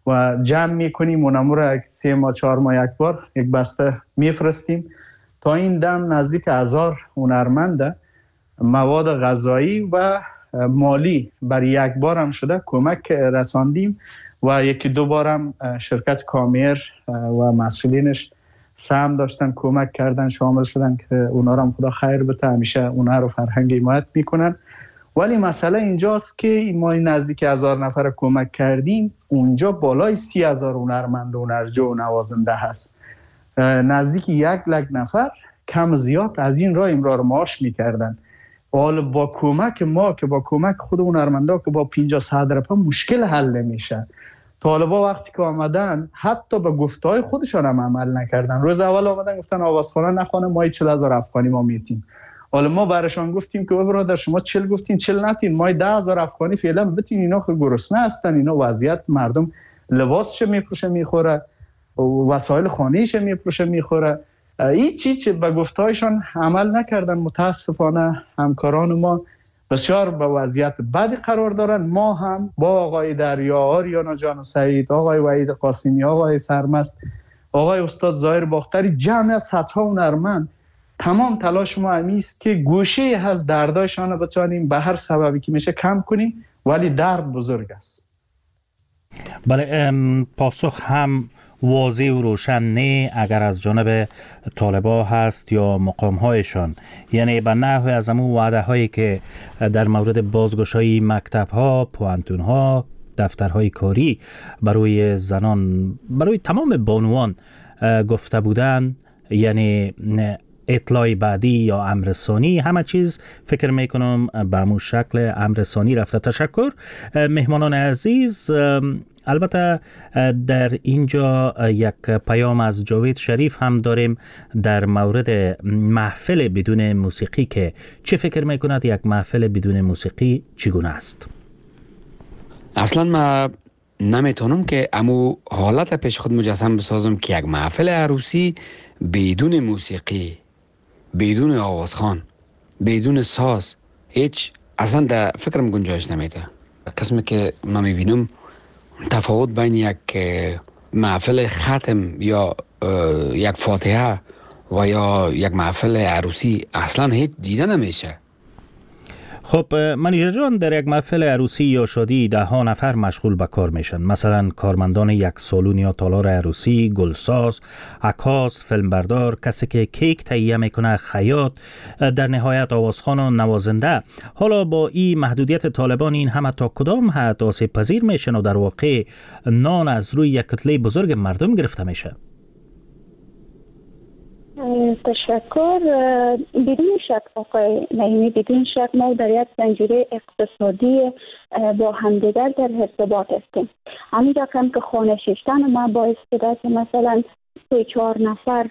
Speaker 8: و جمع میکنیم اونمو را 3 ماه 4 ماه یک بار یک بسته میفرستیم. تا این دم نزدیک 1000 هنرمند مواد غذایی و مالی برای یک بار هم شده کمک رساندیم و یکی 2 بار هم شرکت کامیر و مسئولینش سهم داشتن کمک کردن شامل شدن که اونا رو هم خدا خیر بده، همیشه اونا رو فرهنگ حمایت میکنن. ولی مسئله اینجاست که ما نزدیک 1000 نفر کمک کردیم، اونجا بالای 30,000 هنرمند و هنرجو و نوازنده هست. نزدیک 100,000 نفر کم زیاد از این راه امرار معاش میکردن. حالا با کمک ما که با کمک خود هنرمندا که با 50-100 روپیه مشکل حل نمیشه. طالبا وقتی که آمدن حتی به گفتهای خودشان هم عمل نکردن. روز اول آمدن گفتن آوازخوانه نخوانه ما 40,000 افغانی ما میتیم. حالا ما براشان گفتیم که برادر شما 40 گفتین 40 نتین، ما 10,000 افغانی فعلا بتین. اینا که گرسنه هستن، اینا وضعیت مردم لباسش میپوشه میخوره، وسایل خانه‌ایش میپوشه میخوره. هیچ چیز به گفتهایشان عمل نکردن. متاسفانه همکاران ما بسیار به وضعیت بدی قرار دارن. ما هم با آقای دریا، آریانا جان سعید، آقای وحید قاسمی، آقای سرمست، آقای استاد ظاهر باختری، جمع صدها هنرمند، تمام تلاش ما همیست که گوشه از دردایشان رو بتوانیم به هر سببی که میشه کم کنیم، ولی درد بزرگ است.
Speaker 3: بله، پاسخ هم واضح و روشن نه اگر از جانب طالبا هست یا مقامهایشان، یعنی به نحو از امون وعده هایی که در مورد بازگشایی مکتب ها، پوانتون ها، دفترهای کاری برای زنان، برای تمام بانوان گفته بودن، یعنی اطلاع بعدی یا امر ثانی، همه چیز فکر میکنم به همون شکل امر ثانی رفته. تشکر مهمانان عزیز. البته در اینجا یک پیام از جاوید شریف هم داریم در مورد محفل بدون موسیقی که چه فکر میکند یک محفل بدون موسیقی چگونه است؟
Speaker 9: اصلا ما نمیتونم که امو حالت پیش خود مجسم بسازم که یک محفل عروسی بدون موسیقی، بدون آوازخوان، بدون ساز، هیچ اصلا در فکرم گنجایش نمیده. قسمی که من میبینم تفاوت بین یک محفل ختم یا یک فاتحه و یا یک محفل عروسی اصلا هیچ دیده نمیشه.
Speaker 3: خب منیژه جان، در یک محفل عروسی یا شادی 10 نفر مشغول به کار میشن، مثلا کارمندان یک سالن یا تالار عروسی، گلساز، عکاس، فیلمبردار، کسی که کیک تهیه میکنه، خیاط، در نهایت آوازخوان و نوازنده. حالا با این محدودیت طالبان این همه تا کدام حد آسیب پذیر میشن و در واقع نان از روی یک کتله بزرگ مردم گرفته میشه؟
Speaker 10: تشکر. بدون شک آقای نعیمی، بدون شک ما در یک زنجیره اقتصادی با همدیگر در ارتباط هستیم. همین رقم که خانه شیشتن ما باعث شده که مثلا 3-4 نفر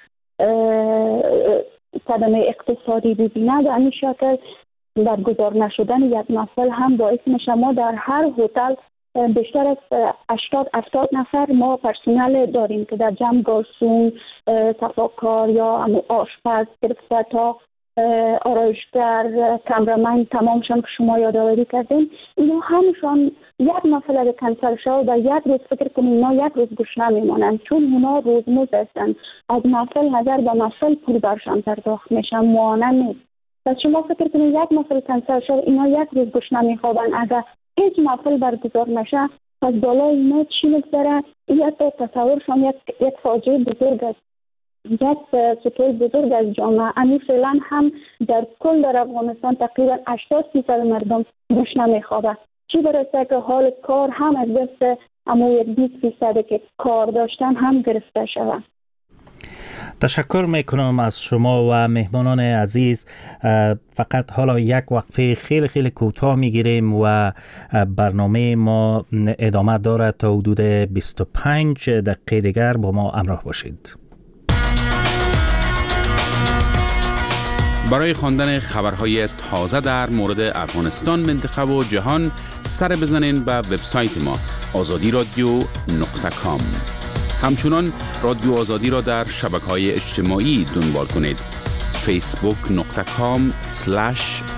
Speaker 10: صدمه اقتصادی ببینه، در این شکل برگزار نشدن یک محفل هم باعث میشه ما در هر هتل بیشتر از 80-70 نفر ما پرسنل داریم که در جمع گارسون، صفاکار یا آشپز گرفته تا آرایشگر، کامرمن، تمامشان که شما یادآوری کردیم، اینا همشان یک محفل اگه کنسل شد و یک روز فکر کنیم اینا یک روز گوش نمیمانند، چون اونا روزمز هستند. از محفل نظر به محفل پول برشان پرداخت میشن، معانه نیست. پس شما فکر کنید یک محفل کنسل شد اینا یک روز گوش نمیخوابن. اگر هیچ محفل برگزار نشه پس بالای اینا چی میگذره؟ این تا تصورشان یک فاجعه بزرگ است، یک سطور بزرگ از جامعه. امی فعلا هم در کل در افغانستان تقریبا 80% مردم گوش نمیخوابه، چی برسه که حال کار هم از دست اما 20% که کار داشتن هم گرفته شود.
Speaker 3: تشکر میکنم از شما و مهمانان عزیز. فقط حالا یک وقفه خیلی خیلی کوتاه میگیریم و برنامه ما ادامه دارد تا حدود 25 دقیقه دیگر با ما همراه باشید.
Speaker 2: برای خواندن خبرهای تازه در مورد افغانستان، منطقه و جهان سر بزنین به وبسایت ما azadi.radio.com. همچنان رادیو آزادی را در شبکه‌های اجتماعی دنبال کنید.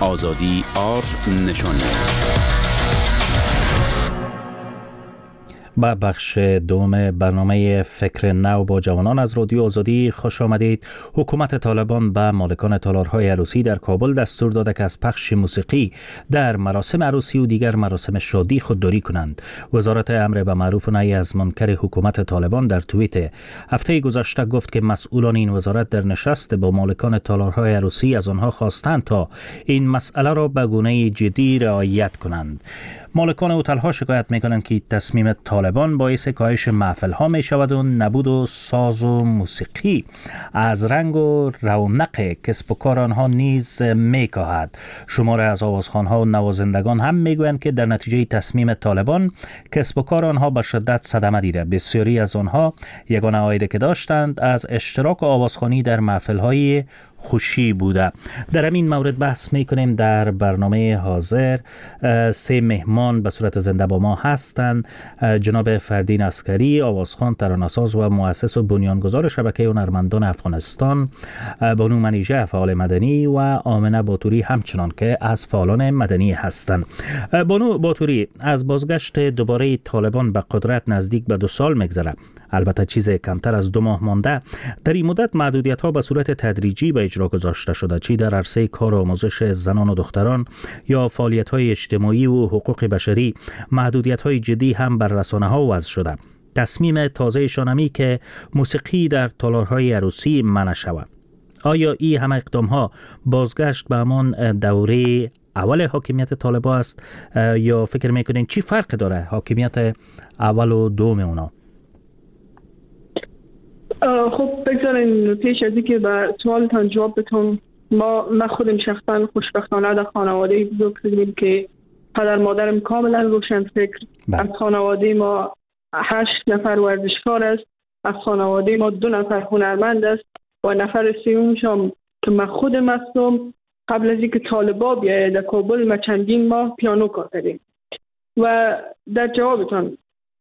Speaker 2: facebook.com/azadi نشان است.
Speaker 3: به بخش دوم برنامه فکر نو با جوانان از رادیو آزادی خوش آمدید. حکومت طالبان به مالکان تالارهای عروسی در کابل دستور داده که از پخش موسیقی در مراسم عروسی و دیگر مراسم شادی خودداری کنند. وزارت امر به معروف و نهی از منکر حکومت طالبان در توییت هفته گذشته گفت که مسئولان این وزارت در نشست با مالکان تالارهای عروسی از آنها خواستند تا این مسئله را به گونه جدی رعایت کنند. مالکان هتل‌ها شکایت می‌کنند که تصمیم طالبان باعث کاهش محفل‌ها می‌شود و نبود و ساز و موسیقی از رنگ و رونق کسب و کار آنها نیز می‌کاهد. شماره از آوازخوان‌ها و نوازندگان هم می‌گویند که در نتیجه تصمیم طالبان کسب و کار آنها به شدت صدمه دیده. بسیاری از آنها یگانه عایده که داشتند از اشتراک آوازخوانی در محفل‌های خوشی بوده. در همین مورد بحث میکنیم. در برنامه حاضر 3 مهمان به صورت زنده با ما هستند. جناب فردین عسکری، آوازخوان، ترانه‌ساز و مؤسس و بنیانگذار شبکه هنرمندان افغانستان، بانو منیژه فعال مدنی و آمنه باتوری همچنان که از فعالان مدنی هستند. بانو باتوری، از بازگشت دوباره طالبان به قدرت نزدیک به 2 سال میگذره. البته چیز کمتر از 2 ماه مانده. در این مدت محدودیت‌ها به صورت تدریجی به اجرا گذاشته شده، چی در عرصه کار و آموزش زنان و دختران یا فعالیت‌های اجتماعی و حقوق بشری. محدودیت‌های جدی هم بر رسانه‌ها وضع شده. تصمیم تازه شانمی که موسیقی در تالارهای عروسی منع شود. آیا این همه اقدام‌ها بازگشت به همان دوره اول حاکمیت طالبان است یا فکر می‌کنین چی فرق داره حاکمیت اول و دوم اونا؟
Speaker 11: خب بگذارین پیش از اینکه به سوالتان جواب بدم، من خودم شخصا خوشبختانه در خانواده بزرگ شدیم که پدر مادرم کاملا روشن فکر. از خانواده ما 8 نفر ورزشکار است، از خانواده ما 2 نفر هنرمند است و نفر سومش هم که من خودم هستم. قبل از اینکه طالبان بیاید در کابل ما چندین ماه پیانو کار کردیم. و در جوابتان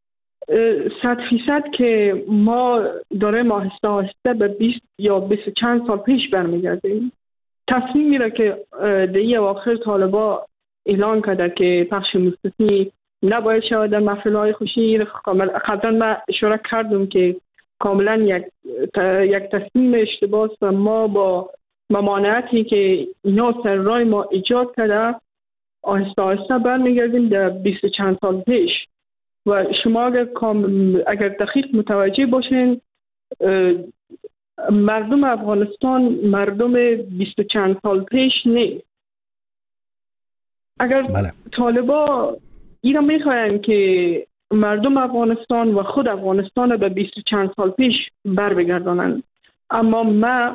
Speaker 11: 100% که ما داریم آهسته آهسته به 20 یا 20 چند سال پیش برمیگردیم. تصمیم میره که در این اواخر طالبان اعلان کرده که پخش موسیقی نباید شود در محفل‌های خوشی. قبلا من اشاره کردم که کاملا یک تصمیم اشتباه است و ما با ممانعتی که اینا سر راه ما ایجاد کرده آهسته آهسته برمیگردیم در 20 چند سال پیش. و شما اگر دقیق متوجه باشین، مردم افغانستان مردم 20 چند سال پیش نیست. اگر طالبان اینا میخواین که مردم افغانستان و خود افغانستان به 20 چند سال پیش بر بگردانند، اما من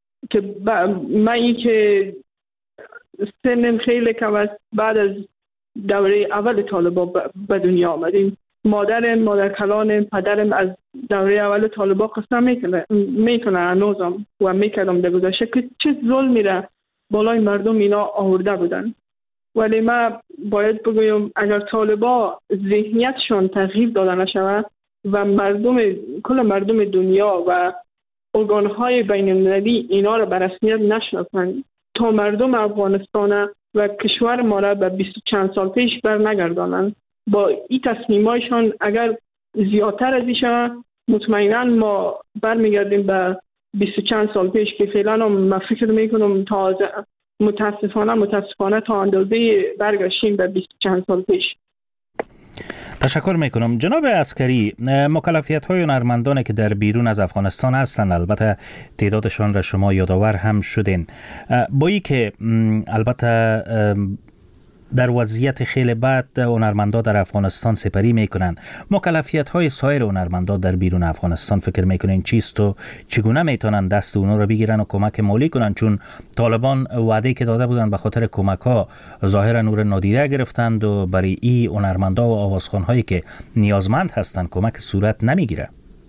Speaker 11: که سنم خیلی کم است، بعد از دوره اول طالبان به دنیا آمدیم. مادر کلانم، پدرم از دوره اول طالبان قسم میکنه هنوزم و میکردم در گذشته که چه ظلمی را بالای مردم اینا آورده بودن. ولی من باید بگویم اگر طالبان ذهنیتشان تغییر داده نشود و کل مردم دنیا و ارگانهای بین المللی اینا را به رسمیت نشناسند تا مردم افغانستان و کشور ما را به 20 چند سال پیش بر نگردانند، با این تصمیمایشان اگر زیادتر از ایشان مطمئنا ما برمیگردیم به 20 چند سال پیش که فعلا من فکر میکنم تازه متاسفانه تا اندازه برگشتیم به 20 چند سال پیش.
Speaker 3: تشکر میکنم. جناب عسکری، مکلفیت های هنرمندانی که در بیرون از افغانستان هستند، البته تعدادشان را شما یادآور هم شدین، با این که البته در وضعیت خیلی بد هنرمندا در افغانستان سپری میکنن، مکلفیت های سایر هنرمندا در بیرون افغانستان فکر میکنین چیست و چگونه میتونن دست اونا رو بگیرن و کمک مالی کنن؟ چون طالبان وعده که داده بودن به خاطر کمک ها ظاهرا نور نادیده گرفتند و برای این هنرمندا و آوازخوان هایی که نیازمند هستند کمک صورت نمیگیره.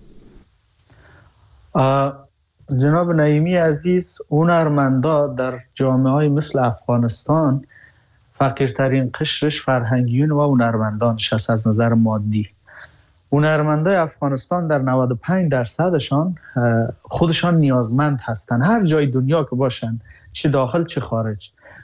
Speaker 8: جناب نعیمی عزیز، هنرمندا در جامعه های مثل افغانستان فقیرترین قشرش فرهنگیون و هنرمندانش است از نظر مادی. هنرمندای افغانستان در 95%شان خودشان نیازمند هستند، هر جای دنیا که باشن، چه داخل چه خارج.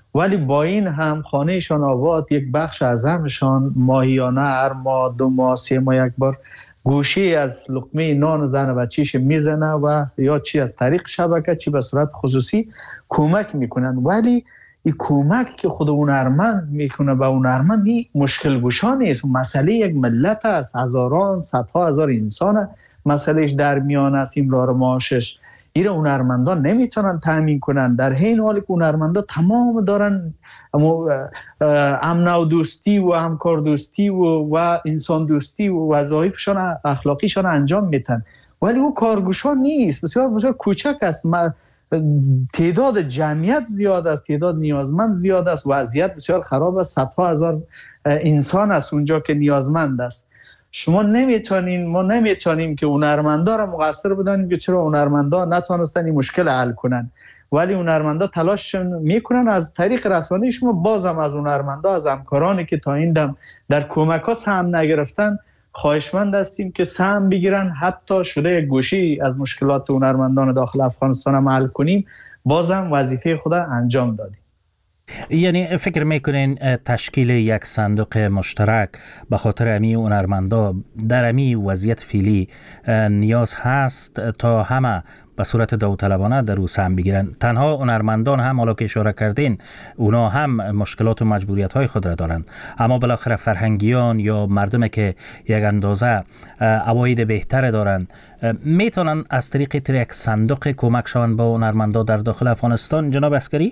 Speaker 8: ولی با این هم خانهشان آباد، یک بخش اعظمشان ماهیانه هر ماه 2 ماه 3 ماه یک بار گوشی از لقمه نان زن بچیش میزنه و یا چی از طریق شبکه چی به صورت خصوصی کمک میکنن. ولی این کمک که خود هنرمند میکنه به هنرمند این مشکل گشا نیست. مسئله یک ملت است، هزاران صدها هزار انسان مسئلهش در میان است. این راه معاشش این هنرمندان نمیتونن تامین کنن، در حین حالی که هنرمندان تمام دارن امن و دوستی و همکار دوستی و انسان دوستی و وظایفشان اخلاقیشان انجام میتن، ولی او کارگوشا نیست. بسیار بسیار کوچک است، تعداد جمعیت زیاد است، تعداد نیازمند زیاد است، وضعیت بسیار خراب است، صدها هزار انسان است اونجا که نیازمند است. ما نمیتونیم که هنرمندا را مقصر بدانیم که چرا هنرمندا نتونستن این مشکل حل کنن، ولی هنرمندا تلاششون میکنن از طریق رسانه. شما بازم از هنرمندا، از همکارانی که تا این دم در کمک‌ها سهم نگرفتن خواهشمند هستیم که سهم بگیرن، حتی شده گوشی از مشکلات هنرمندان داخل افغانستان هم حل کنیم. بازم وظیفه خود انجام دادیم.
Speaker 3: یعنی فکر میکنین تشکیل یک صندوق مشترک به خاطر امی هنرمندا در امی وضعیت فعلی نیاز هست تا همه به صورت داوطلبانه در او سهم بگیرن؟ تنها هنرمندان هم حالا که اشاره کردین اونا هم مشکلات و مجبوریت های خود را دارند، اما بالاخره فرهنگیان یا مردم که یک اندازه عواید بهتر دارند میتونن از طریق یک صندوق کمک شوند با هنرمندا در داخل افغانستان. جناب عسکری،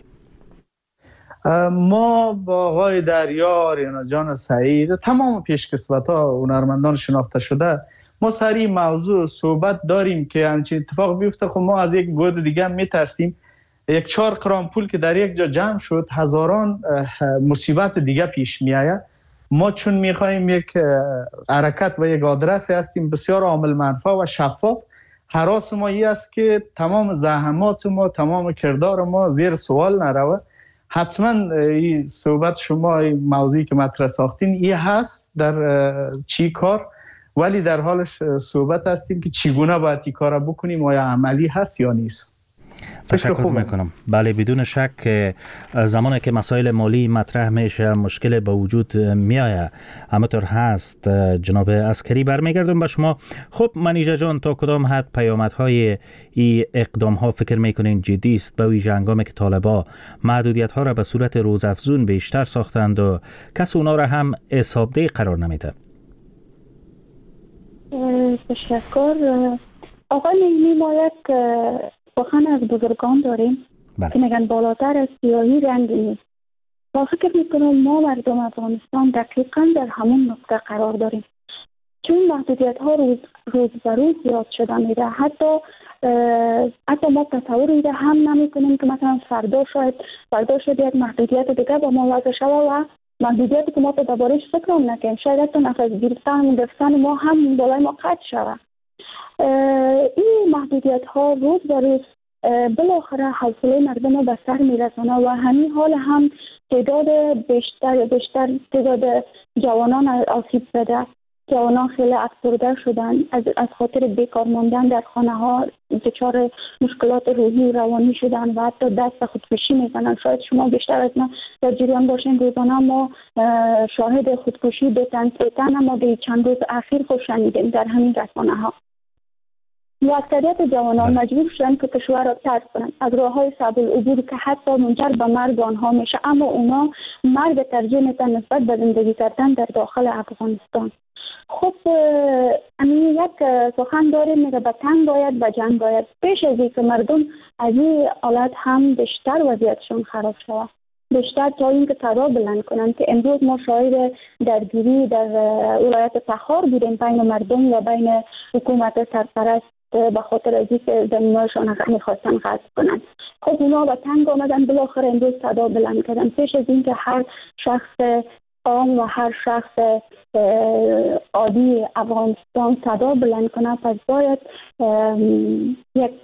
Speaker 8: ما با آقای دریار یا جان سعید تمام پیشکسوت‌ها هنرمندان شناخته شده ما سری موضوع صحبت داریم که همچین اتفاق بیفته. خب ما از یک بود دیگه میترسیم. 4 قران پول که در یک جا جمع شد، هزاران مصیبت دیگه پیش میآید. ما چون میخوایم یک حرکت و یک آدرس هستیم بسیار عامل منفع و شفاف، هراس ما این است که تمام زحمات ما، تمام کردار ما زیر سوال نروه. حتما این صحبت شما، این موضوعی که مطرح ساختین این هست در چی کار، ولی در حالش صحبت هستیم که چگونه باید این کار بکنیم، آیا عملی هست یا نیست.
Speaker 3: تشکر میکنم. بله، بدون شک زمانی که مسائل مالی مطرح میشه مشکل به وجود میآید، همونطور هست. جناب عسکری، برمیگردم به شما. خب منیژه جان، تا کدام حد پیامدهای این اقدام ها فکر میکنین جدی است، به ویژه هنگامی که طالبا محدودیت ها را به صورت روزافزون بیشتر ساختند و کس اونا را هم حسابده قرار نمیده؟
Speaker 10: تشکر. آقا نیمی، ما یک سخن از بزرگان داریم که میگن بالاتر از سیاهی رنگ نیست. با فکر میکنم ما مردم افغانستان دقیقا در همون نقطه قرار داریم، چون محدودیت ها روز به روز زیاد شده میره. حتی ما تصور ایده هم نمی کنیم که مثلا فردا شاید یک محدودیت دیگه با ما وضع شده و محدودیتی که ما تا درباره‌اش فکر هم نکنیم، شاید حتی نفس گرفتن ما هم بالای ما قطع شود. این محدودیت ها روز به روز بالاخره حوصله مردم رو به سر میرسونه و همین حال هم تعداد بیشتر تعداد جوانان آسیب زده. جوانان خیلی افسرده شدن، از خاطر بیکار ماندن در خانه ها دچار مشکلات روحی و روانی شدن و حتی دست به خودکشی میزنن. شاید شما بیشتر از ما در جریان باشین، روزانه ما شاهد خودکشی به تن ما به چند روز اخیر خود شنیدیم در همین رسانه ها. و اکثریت جوانان مجبور شدن که کشور را ترک کنند از راه‌های صعب العبور که حتی منجر به مرگ آنها میشه، اما اونا مرگ ترجیح میدن نسبت به زندگی کردن در داخل افغانستان. خب همین یک سخن داریم میگه به تنگ باید به جنگ باید. پیش از اینکه مردم از این حالت هم بیشتر وضعیتشون خراب شود، بیشتر تا اینکه صدا بلند کنن، که امروز ما شاهد درگیری در ولایت تخار بودیم بین مردم و بین حکومت سرپرست به خاطر از اینکه زمین‌هایشان میخواستن غصب کنن. خب اونا به تنگ آمدن، بالاخره امروز صدا بلند کردن. پیش از اینکه هر شخص عام و هر شخص عادی افغانستان صدا بلند کنه، پس باید یک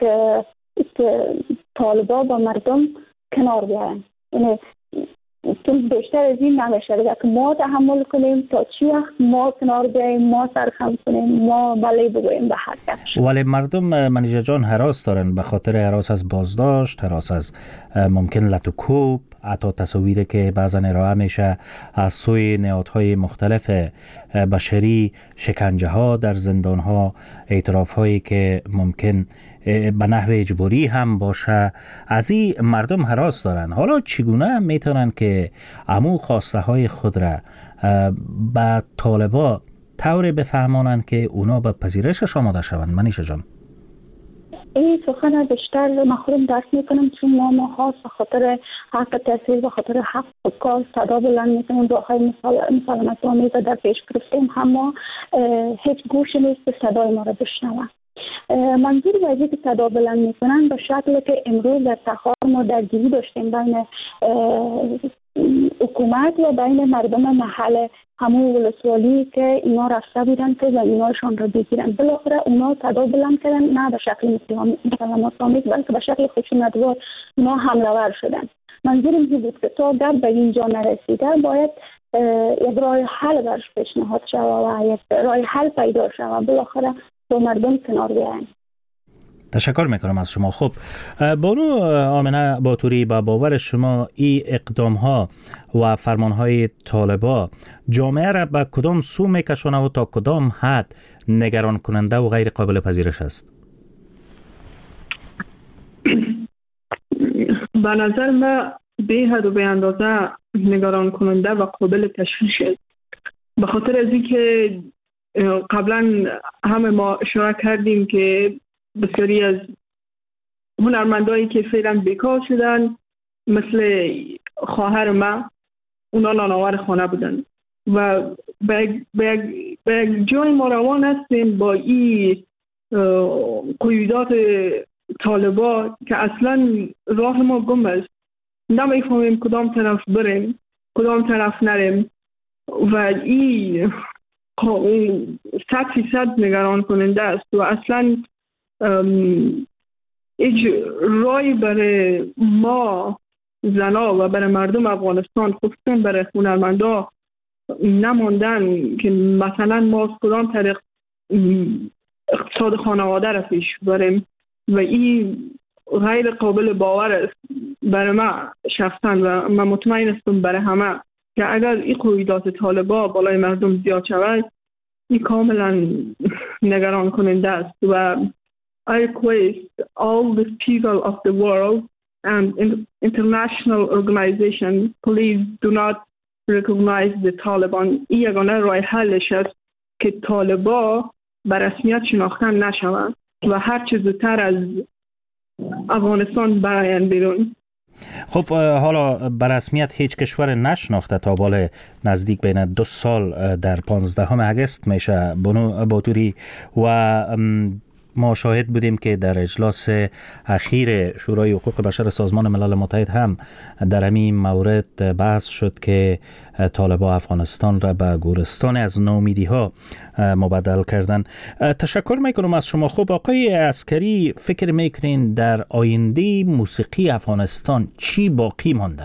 Speaker 10: طالبا با مردم کنار بیاین. یعنی چون بیشتر از این نمیشه که ما تحمل کنیم تا چی وقت ما کنار بیاییم، ما سرخم کنیم، ما بله بگوییم به هر کس.
Speaker 3: ولی مردم منیژه جان هراس دارن، به خاطر هراس از بازداشت، هراس از ممکن لطوکوب، حتی تصاویری که بعضا ارائه میشه از سوی نهادهای مختلف بشری، شکنجه ها در زندان ها، اعتراف هایی که ممکن به نحو اجباری هم باشه، از این مردم هراس دارن. حالا چگونه میتونن که امو خواسته های خود را به طالبا طوری بفهمانند که اونا به پذیرشش آماده شوند؟ منیشه جان،
Speaker 10: این سخن بیشتر من خودم درک میکنم، چون ما خاص به خاطر حق تحصیل، به خاطر حق کار صدا بلند میکنیم، دعاهای مسالمت آمیز در پیش گرفتیم، اما هیچ گوشی نیست که صدای ما را بشنوه. منظور وزیر که صدا بلند میکنن به شکل که امروز در تخار ما درگیری داشتیم بین حکومت و بین مردم محل، همون ولسوالی که اینا رفته بودن که زمیناشون رو بگیرن. بالاخره اونا صدا بلند کردن، نه به شکل مسالمت آمیز بلکه به شکل خشونت‌آور اونا حمله ور شدن. منظورم این بود که تا گپ به اینجا نرسیده باید یک راه حل برش پیشنهاد شود و یک راه حل پیدا شود، بالاخره با مردم کنار بیاین.
Speaker 3: تشکر میکنم از شما. خب بانو آمنه باتوری، با باور شما این اقدام ها و فرمان های طالبا جامعه را به کدام سو میکشونه و تا کدام حد نگران کننده و غیر قابل پذیرش است؟
Speaker 11: به نظر من به حد و به اندازه نگران کننده و قابل تشویش است، به خاطر از اینکه قبلا همه ما اشاره کردیم که بسیاری از هنرمندایی که فعلا بیکار شدن مثل خواهر ما، اونا نانآور خانه بودن و به یک جای ما روان هستیم با این قیودات طالبا که اصلا راه ما گم است، نمیفهمیم کدام طرف بریم کدام طرف نریم و این 100% نگران کننده است و اصلا هیچ رای برای ما زنا و برای مردم افغانستان، خصوصا برای هنرمندا نماندن که مثلا ما کدام طریق اقتصاد خانواده را پیش بریم و این غیر قابل باور است برای من شخصا و من مطمئن هستم برای همه که اگر این قیودات طالبا بالای مردم زیاد شود این کاملا نگران کننده است و I request all the people of the world and international organizations, please do not recognize the Taliban. این یگانه راه حلش است که طالبا به رسمیت شناخته نشوند و هر چه زودتر از افغانستان برآیند بیرون.
Speaker 3: خب حالا به رسمیت هیچ کشور نشناخته تا بال نزدیک بین 2 سال در 15 اگست میشه بانو باتوری و ما شاهد بودیم که در اجلاس اخیر شورای حقوق بشر سازمان ملل متحد هم در همین مورد بحث شد که طالبان افغانستان را به گورستان از ناامیدی ها مبدل کردن. تشکر میکنم از شما. خب آقای عسکری، فکر میکنین در آینده موسیقی افغانستان چی باقی مانده؟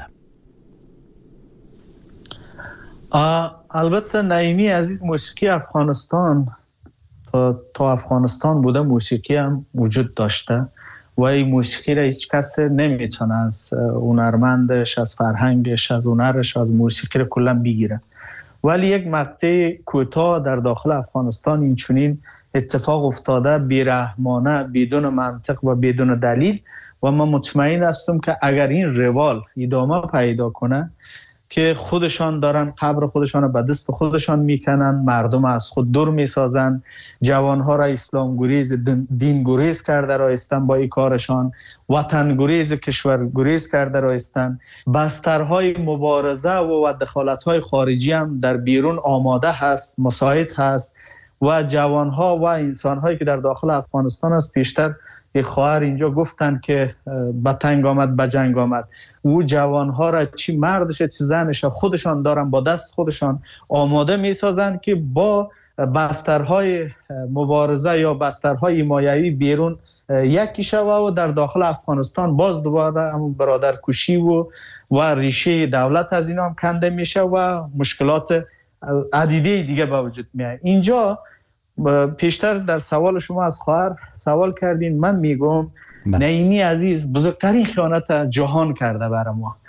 Speaker 8: البته نعیمی عزیز، موسیقی افغانستان تا افغانستان بوده موسیقی هم وجود داشته و این موسیقی را هیچ کس نمیتونه از هنرمندش، از فرهنگش، از هنرش، از موسیقی را کلا بگیره. ولی یک مقطع کوتاه در داخل افغانستان این چنین اتفاق افتاده، بیرحمانه، بدون منطق و بدون دلیل و من مطمئن هستم که اگر این روال ادامه پیدا کنه که خودشان دارن قبر خودشان به دست خودشان میکنن، مردم از خود دور میسازن، جوانها را اسلام گریز، دین گریز کرده رایستن با این کارشان، وطن گریز، کشور گریز کرده رایستن، بسترهای مبارزه و دخالتهای خارجی هم در بیرون آماده هست، مساعد هست و جوانها و انسانهایی که در داخل افغانستان است. پیشتر یک خواهر اینجا گفتن که به تنگ آمد به جنگ آمد، او جوانها را چی مردش چی زنش خودشان دارن با دست خودشان آماده می سازن که با بسترهای مبارزه یا بسترهای حمایوی بیرون یکی شوه و در داخل افغانستان باز دوباره همون برادرکشی و ریشه دولت از اینا هم کنده میشه و مشکلات عدیده دیگه به وجود میاد. اینجا پیشتر در سوال شما از خواهر سوال کردین، من میگم نعیمی عزیز بزرگترین خیانت جهان کرده برای ما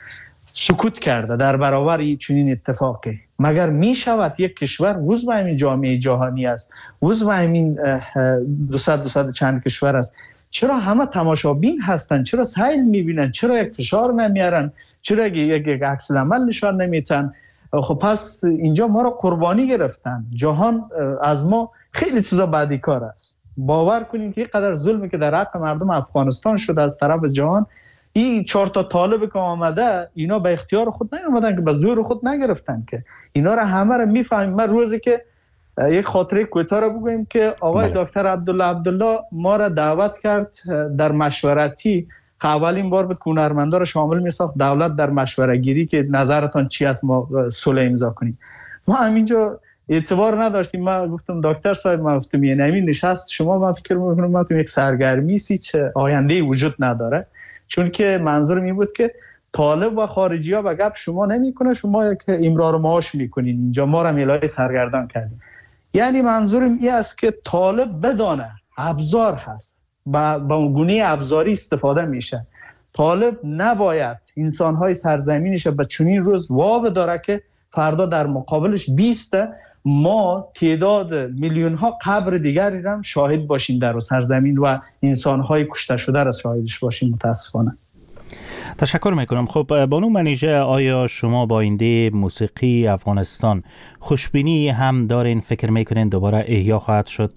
Speaker 8: سکوت کرده در برابر این چنین اتفاقی. مگر می شود یک کشور عضو همین جامعه جهانی است، عضو همین 200 چند کشور است، چرا همه تماشابین هستند؟ چرا سیل میبینن؟ چرا یک فشار نمیارن؟ چرا یک عکس العمل نشان نمیتن؟ خب پس اینجا ما را قربانی گرفتن. جهان از ما خیلی چیزا بعدی کار است. باور کنید که اینقدر ظلمی که در حق مردم افغانستان شده از طرف جهان، این 4 تا طالب که آمده اینا به اختیار خود نیامدن، که به زور خود نگرفتن، که اینا را همه را میفهمیم. من روزی که یک خاطره کوتاه را بگویم که آقای دکتر عبدالله ما را دعوت کرد در مشورتی، اولین بار بود که هنرمندا را شامل می‌ساخت دولت در مشوره گیری که نظرتان چی است ما صلح امضا کنیم. ما همینجا اعتبار نداشتیم. ما گفتم دکتر صاحب، ما گفتم یه نمی نشست شما، من فکر می‌کنم ما تو یک سرگرمی چه آینده وجود نداره، چون که منظور می بود که طالب و خارجی‌ها به گپ شما نمی‌کنه، شما یک امرار معاش می‌کنین اینجا، ما را ملای سرگردان کردین. یعنی منظورم این است که طالب بدانه ابزار هست، با گونه ابزاری استفاده میشه. طالب نباید انسان‌های سرزمینش به چنین روز واب داره که فردا در مقابلش 20 ما تعداد میلیون‌ها قبر دیگری را شاهد باشیم در سرزمین و انسان‌های کشته شده را شاهدش باشیم. متاسفانه.
Speaker 3: تشکر میکنم. خب بانو منیژه، آیا شما با آینده موسیقی افغانستان خوشبینی هم دارین؟ فکر میکنین دوباره احیا خواهد شد؟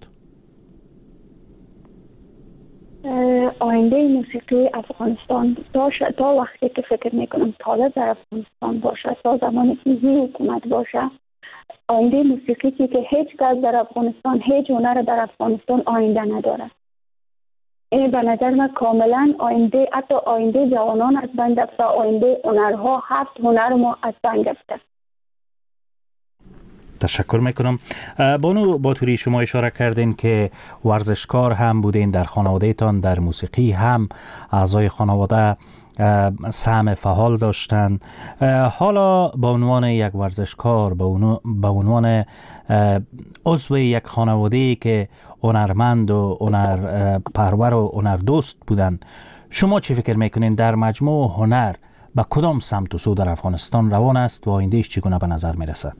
Speaker 10: آینده موسیقی افغانستان تا وقتی که فکر میکنم طالب در افغانستان باشه، تا زمانی که این حکومت باشه، آینده موسیقی که هیچ کس در افغانستان، هیچ هنر در افغانستان آینده نداره. این به نظر من کاملا آینده، حتی آینده جوانان از بین رفته، آینده هنرها، 7 هنر ما از بین رفته.
Speaker 3: تشکر میکنم. بانو باتوری، شما اشاره کردین که ورزشکار هم بودین در خانواده تان، در موسیقی هم اعضای خانواده سهم فعال داشتن. حالا به عنوان یک ورزشکار، به عنوان عضو یک خانواده که هنرمند و هنر پرور و هنر دوست بودن، شما چی فکر میکنین در مجموع هنر به کدام سمت و سو در افغانستان روان است و آیندهش چگونه به نظر میرسه؟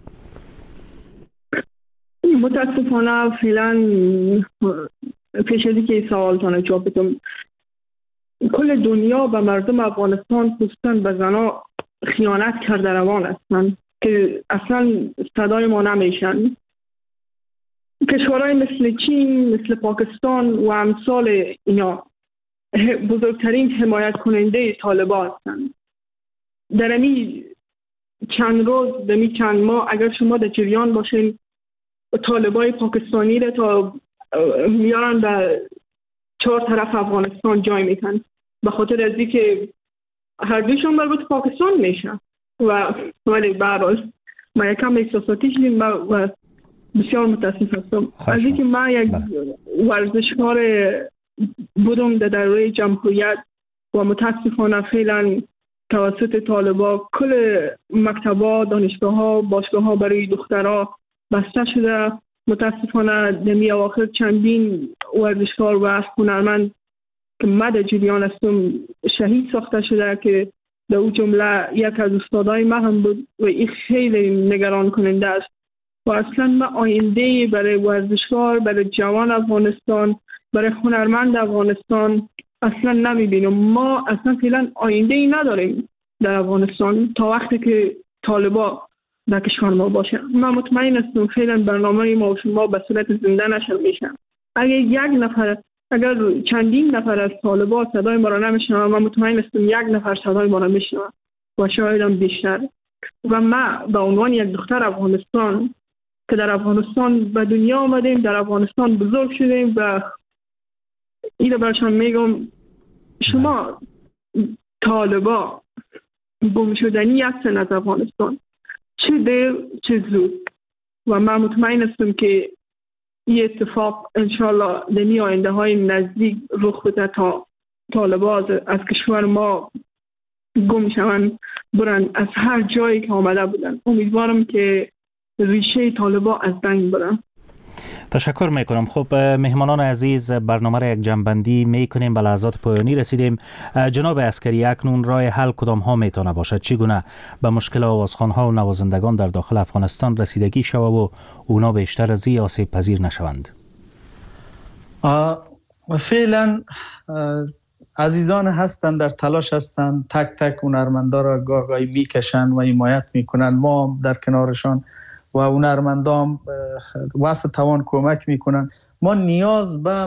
Speaker 11: متاسفانه فعلا پیش از اینکه سوالتان جواب بدم، کل دنیا به مردم افغانستان خصوصا به زنها خیانت کرده روان هستند که اصلا صدای ما نمیشن. کشورهای مثل چین، مثل پاکستان و امثال اینا بزرگترین حمایت کننده طالبان هستند. در امی چند روز، در امی چند ماه اگر شما در جریان باشین، طالبای پاکستانی را تا میارن به 4 طرف افغانستان جای میکن، به خاطر از اینکه هر دوشون مربوط پاکستان میشن. ولی به هر حال ما یکم احساساتی شدیم و بسیار متاسف هستم از اینکه من یک ورزشکار بودم در دوره جمهوریت و متاسفانه فعلا توسط طالبا کل مکتبا، دانشگاه‌ها، باشگاه‌ها برای دخترها بسته شده. متاسفانه دمی اواخر چندین ورزشکار و هنرمند که من در جریان هستم شهید ساخته شده که در او جمله یک از استادای من هم بود و این خیلی نگران کننده است. و اصلا من آینده برای ورزشکار، برای جوان افغانستان، برای هنرمند افغانستان اصلا نمیبینم. ما اصلا فعلا آینده ای نداریم در افغانستان تا وقتی که طالبا در کشور ما باشه. من مطمئن هستم فعلا برنامه ما و شما به صورت زنده نشر میشن. اگر چندین نفر از طالبا صدای ما را نمیشنوند، من مطمئن هستم 1 نفر صدای ما را میشنوند و شاید هم بیشتر. و من به عنوان یک دختر افغانستان که در افغانستان به دنیا آمدیم، در افغانستان بزرگ شدیم و اینو برشان میگم، شما طالبا گم شدنی هستن از افغانستان، چه دیر چه زود. و من مطمئن هستم که این اتفاق انشالله در آینده های نزدیک رخ بده تا طالبا از کشور ما گم شوند، برن از هر جایی که آمده بودن. امیدوارم که ریشه طالبا از بین برن.
Speaker 3: تشکر میکنم. خب مهمانان عزیز، برنامه را یک جنبندی میکنیم. به لحظات پایانی رسیدیم. جناب عسکری، اکنون راه حل کدام ها میتونه باشد؟ چگونه به مشکل آوازخوان ها و نوازندگان در داخل افغانستان رسیدگی شود و اونا بیشتر از این آسیب پذیر نشوند؟
Speaker 8: فعلا عزیزان هستند در تلاش هستند، تک تک هنرمندا را گاهی میکشن و حمایت میکنن. ما در کنارشان و هنرمندان واسه توان کمک میکنن. ما نیاز به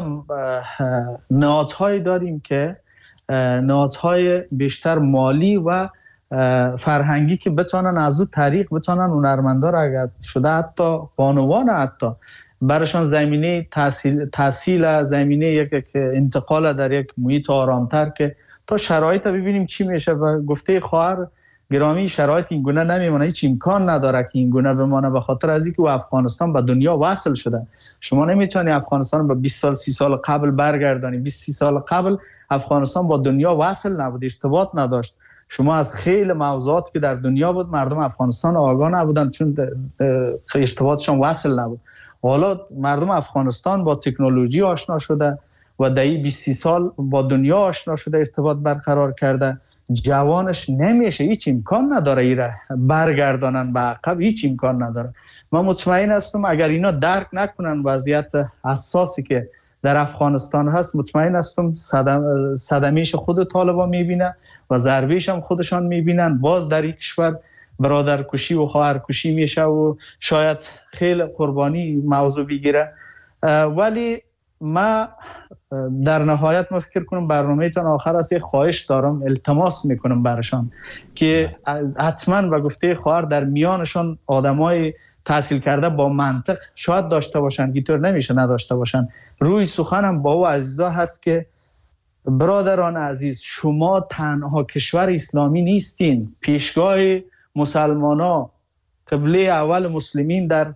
Speaker 8: نهادهای داریم که نهادهای بیشتر مالی و فرهنگی که بتونن از اون طریق بتونن هنرمندا را اگر شده حتی بانوان حتی برشان زمینه تحصیل زمینه یک انتقال در یک محیط آرامتر که تا شرایط ببینیم چی میشه. و گفته خواهر گرامی، شرایط این گونه نمیمونه، هیچ امکان نداره که این گونه بمانه، به خاطر از اینکه افغانستان به دنیا وصل شده. شما نمیتونی افغانستان به 20 سال 30 سال قبل برگردانی. 20 30 سال قبل افغانستان با دنیا وصل نبود، ارتباط نداشت. شما از خیلی موضوعاتی که در دنیا بود مردم افغانستان آگاه نبودن چون ارتباطشون وصل نبود. حالا مردم افغانستان با تکنولوژی آشنا شده و در 20 سال با دنیا آشنا شده، ارتباط برقرار کرده. جوانش نمیشه، هیچ امکان نداره ایره برگردانن به عقب، هیچ امکان نداره. من مطمئن هستم اگر اینا درک نکنن وضعیت حساسی که در افغانستان هست، مطمئن هستم صدمه‌اش خود طالبان میبینه و ضربه‌اش هم خودشان میبینن. باز در این کشور برادرکشی و خواهرکشی میشه و شاید خیلی قربانی موضوع بگیره. ولی ما در نهایت ما فکر کنم برنامه‌تان آخر است، خواهش دارم، التماس میکنم برشان که حتما و گفته خواهر در میانشان آدمای تحصیل کرده با منطق شاید داشته باشن، گیتار نمیشه نداشته باشن. روی سخنم با او عزیزا هست که برادران عزیز، شما تنها کشور اسلامی نیستین. پیشگاه مسلمانا، قبله اول مسلمین در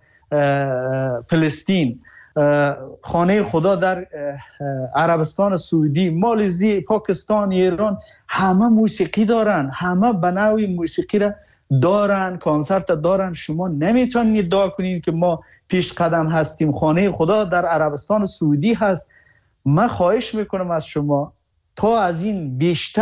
Speaker 8: فلسطین، خانه خدا در عربستان سعودی، مالزی، پاکستان، ایران، همه موسیقی دارن، همه به نوعی موسیقی را دارن، کنسرت دارن. شما نمیتونید ادعا کنید که ما پیش قدم هستیم. خانه خدا در عربستان سعودی هست. من خواهش میکنم از شما تا از این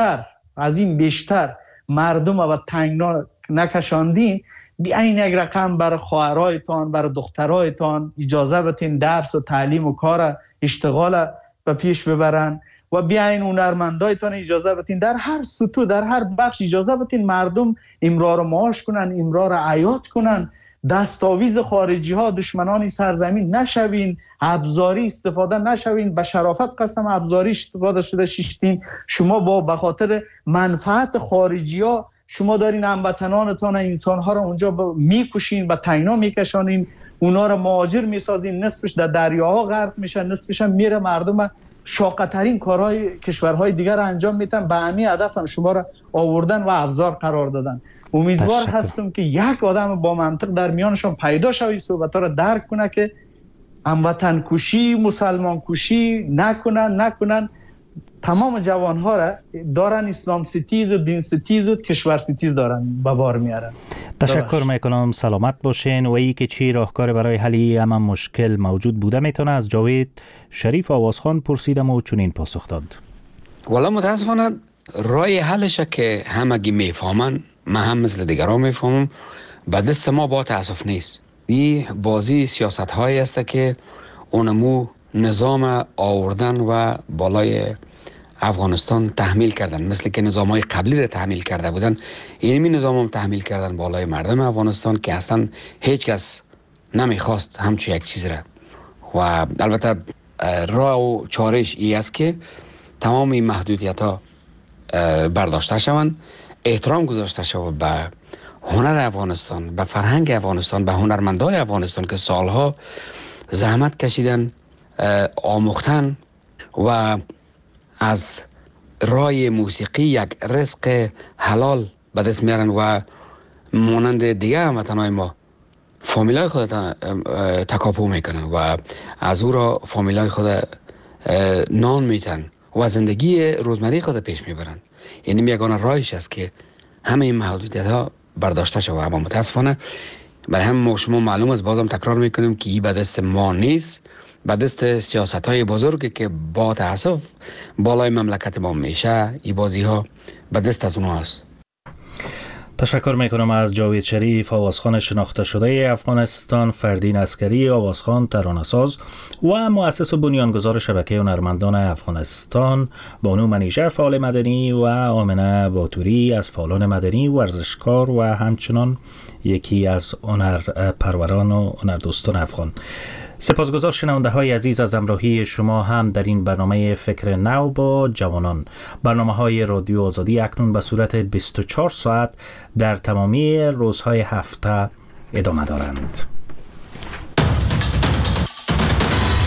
Speaker 8: بیشتر مردم و تنگنا نکشاندین، بیاین یک رقم بر خواهرایتان، بر دخترایتان اجازه بتین درس و تعلیم و کار اشتغال به پیش ببرن و بیاین هنرمندایتان اجازه بتین در هر سطوح در هر بخش اجازه بتین مردم امرار معاش کنن، امرار عیات کنن. دستاویز خارجی ها دشمنان سرزمین نشوین، ابزاری استفاده نشوین. به شرافت قسم ابزاری استفاده شده شیشتین. شما با به خاطر منفعت خارجی ها شما دارین هموطنانتان انسان‌ها را اونجا میکشین، به تنگنا میکشانین، اونا را مهاجر میسازین، نصفش در دریاها غرق میشن، نصفش هم میره مردم شاق‌ترین کارهای کشورهای دیگر انجام میدن. به همین هدف هم شما را آوردن و افزار قرار دادن. امیدوار هستم که یک آدم با منطق در میانشان پیدا شوی صحبت‌ها را درک کنه که هموطن کشی، مسلمان کشی نکنن. تمام جوانها را دارن اسلام ستیز و دین ستیز و کشور ستیز دارن به بار میارن.
Speaker 3: تشکر میکنم، سلامت باشین. و ای که چی راهکار برای حل همه مشکل موجود بوده میتونه از جاوید شریف آوازخوان پرسیدم و چنین پاسخ داد.
Speaker 9: والا متاسفانه راه حلش که همگی میفهمن، من هم مثل دیگران میفهمم، به دست ما با تاسف نیست. این بازی سیاست هایی است که اونمو نظام آوردن و بالای افغانستان تحمیل کردن، مثل که نظام های قبلی را تحمیل کرده بودن. اینمی نظام هم تحمیل کردن بالای مردم افغانستان که اصلا هیچ کس نمیخواست همچون یک چیز را. و البته راه و چارش ای است که تمام این محدودیت ها برداشته شوند، احترام گذاشته شود به هنر افغانستان، به فرهنگ افغانستان، به هنرمندای افغانستان که سالها زحمت کشیدن، آموختن و از راه موسیقی یک رزق حلال به دست میارن و مانند دیگه هموطنای ما فامیلای خود تکاپو میکنن و از او را فامیلای خود نان میتن و زندگی روزمره خود پیش میبرن. یعنی یگانه راهش است که همه این محدودیت ها برداشته شود. اما متاسفانه برای هم ما شما معلوم است، بازم تکرار میکنیم که این به دست ما نیست، به دست سیاست های بزرگی که با تاسف بالای مملکت ما میشه. این بازی ها به دست از اونها است.
Speaker 3: تشکر میکنم از جاوید شریف، آوازخوان شناخته شده افغانستان، فردین عسکری، آوازخوان، ترانه‌ساز و مؤسس و بنیانگذار شبکه هنرمندان افغانستان، بانو منیژه فعال مدنی و آمنه باتوری از فعالان مدنی، ورزشکار و همچنان یکی از هنرپروران و هنردوستان افغان. سپاسگزار شنونده های عزیز از همراهی شما هم در این برنامه فکر نو با جوانان. برنامه های رادیو آزادی اکنون به صورت 24 ساعت در تمامی روزهای هفته ادامه دارند.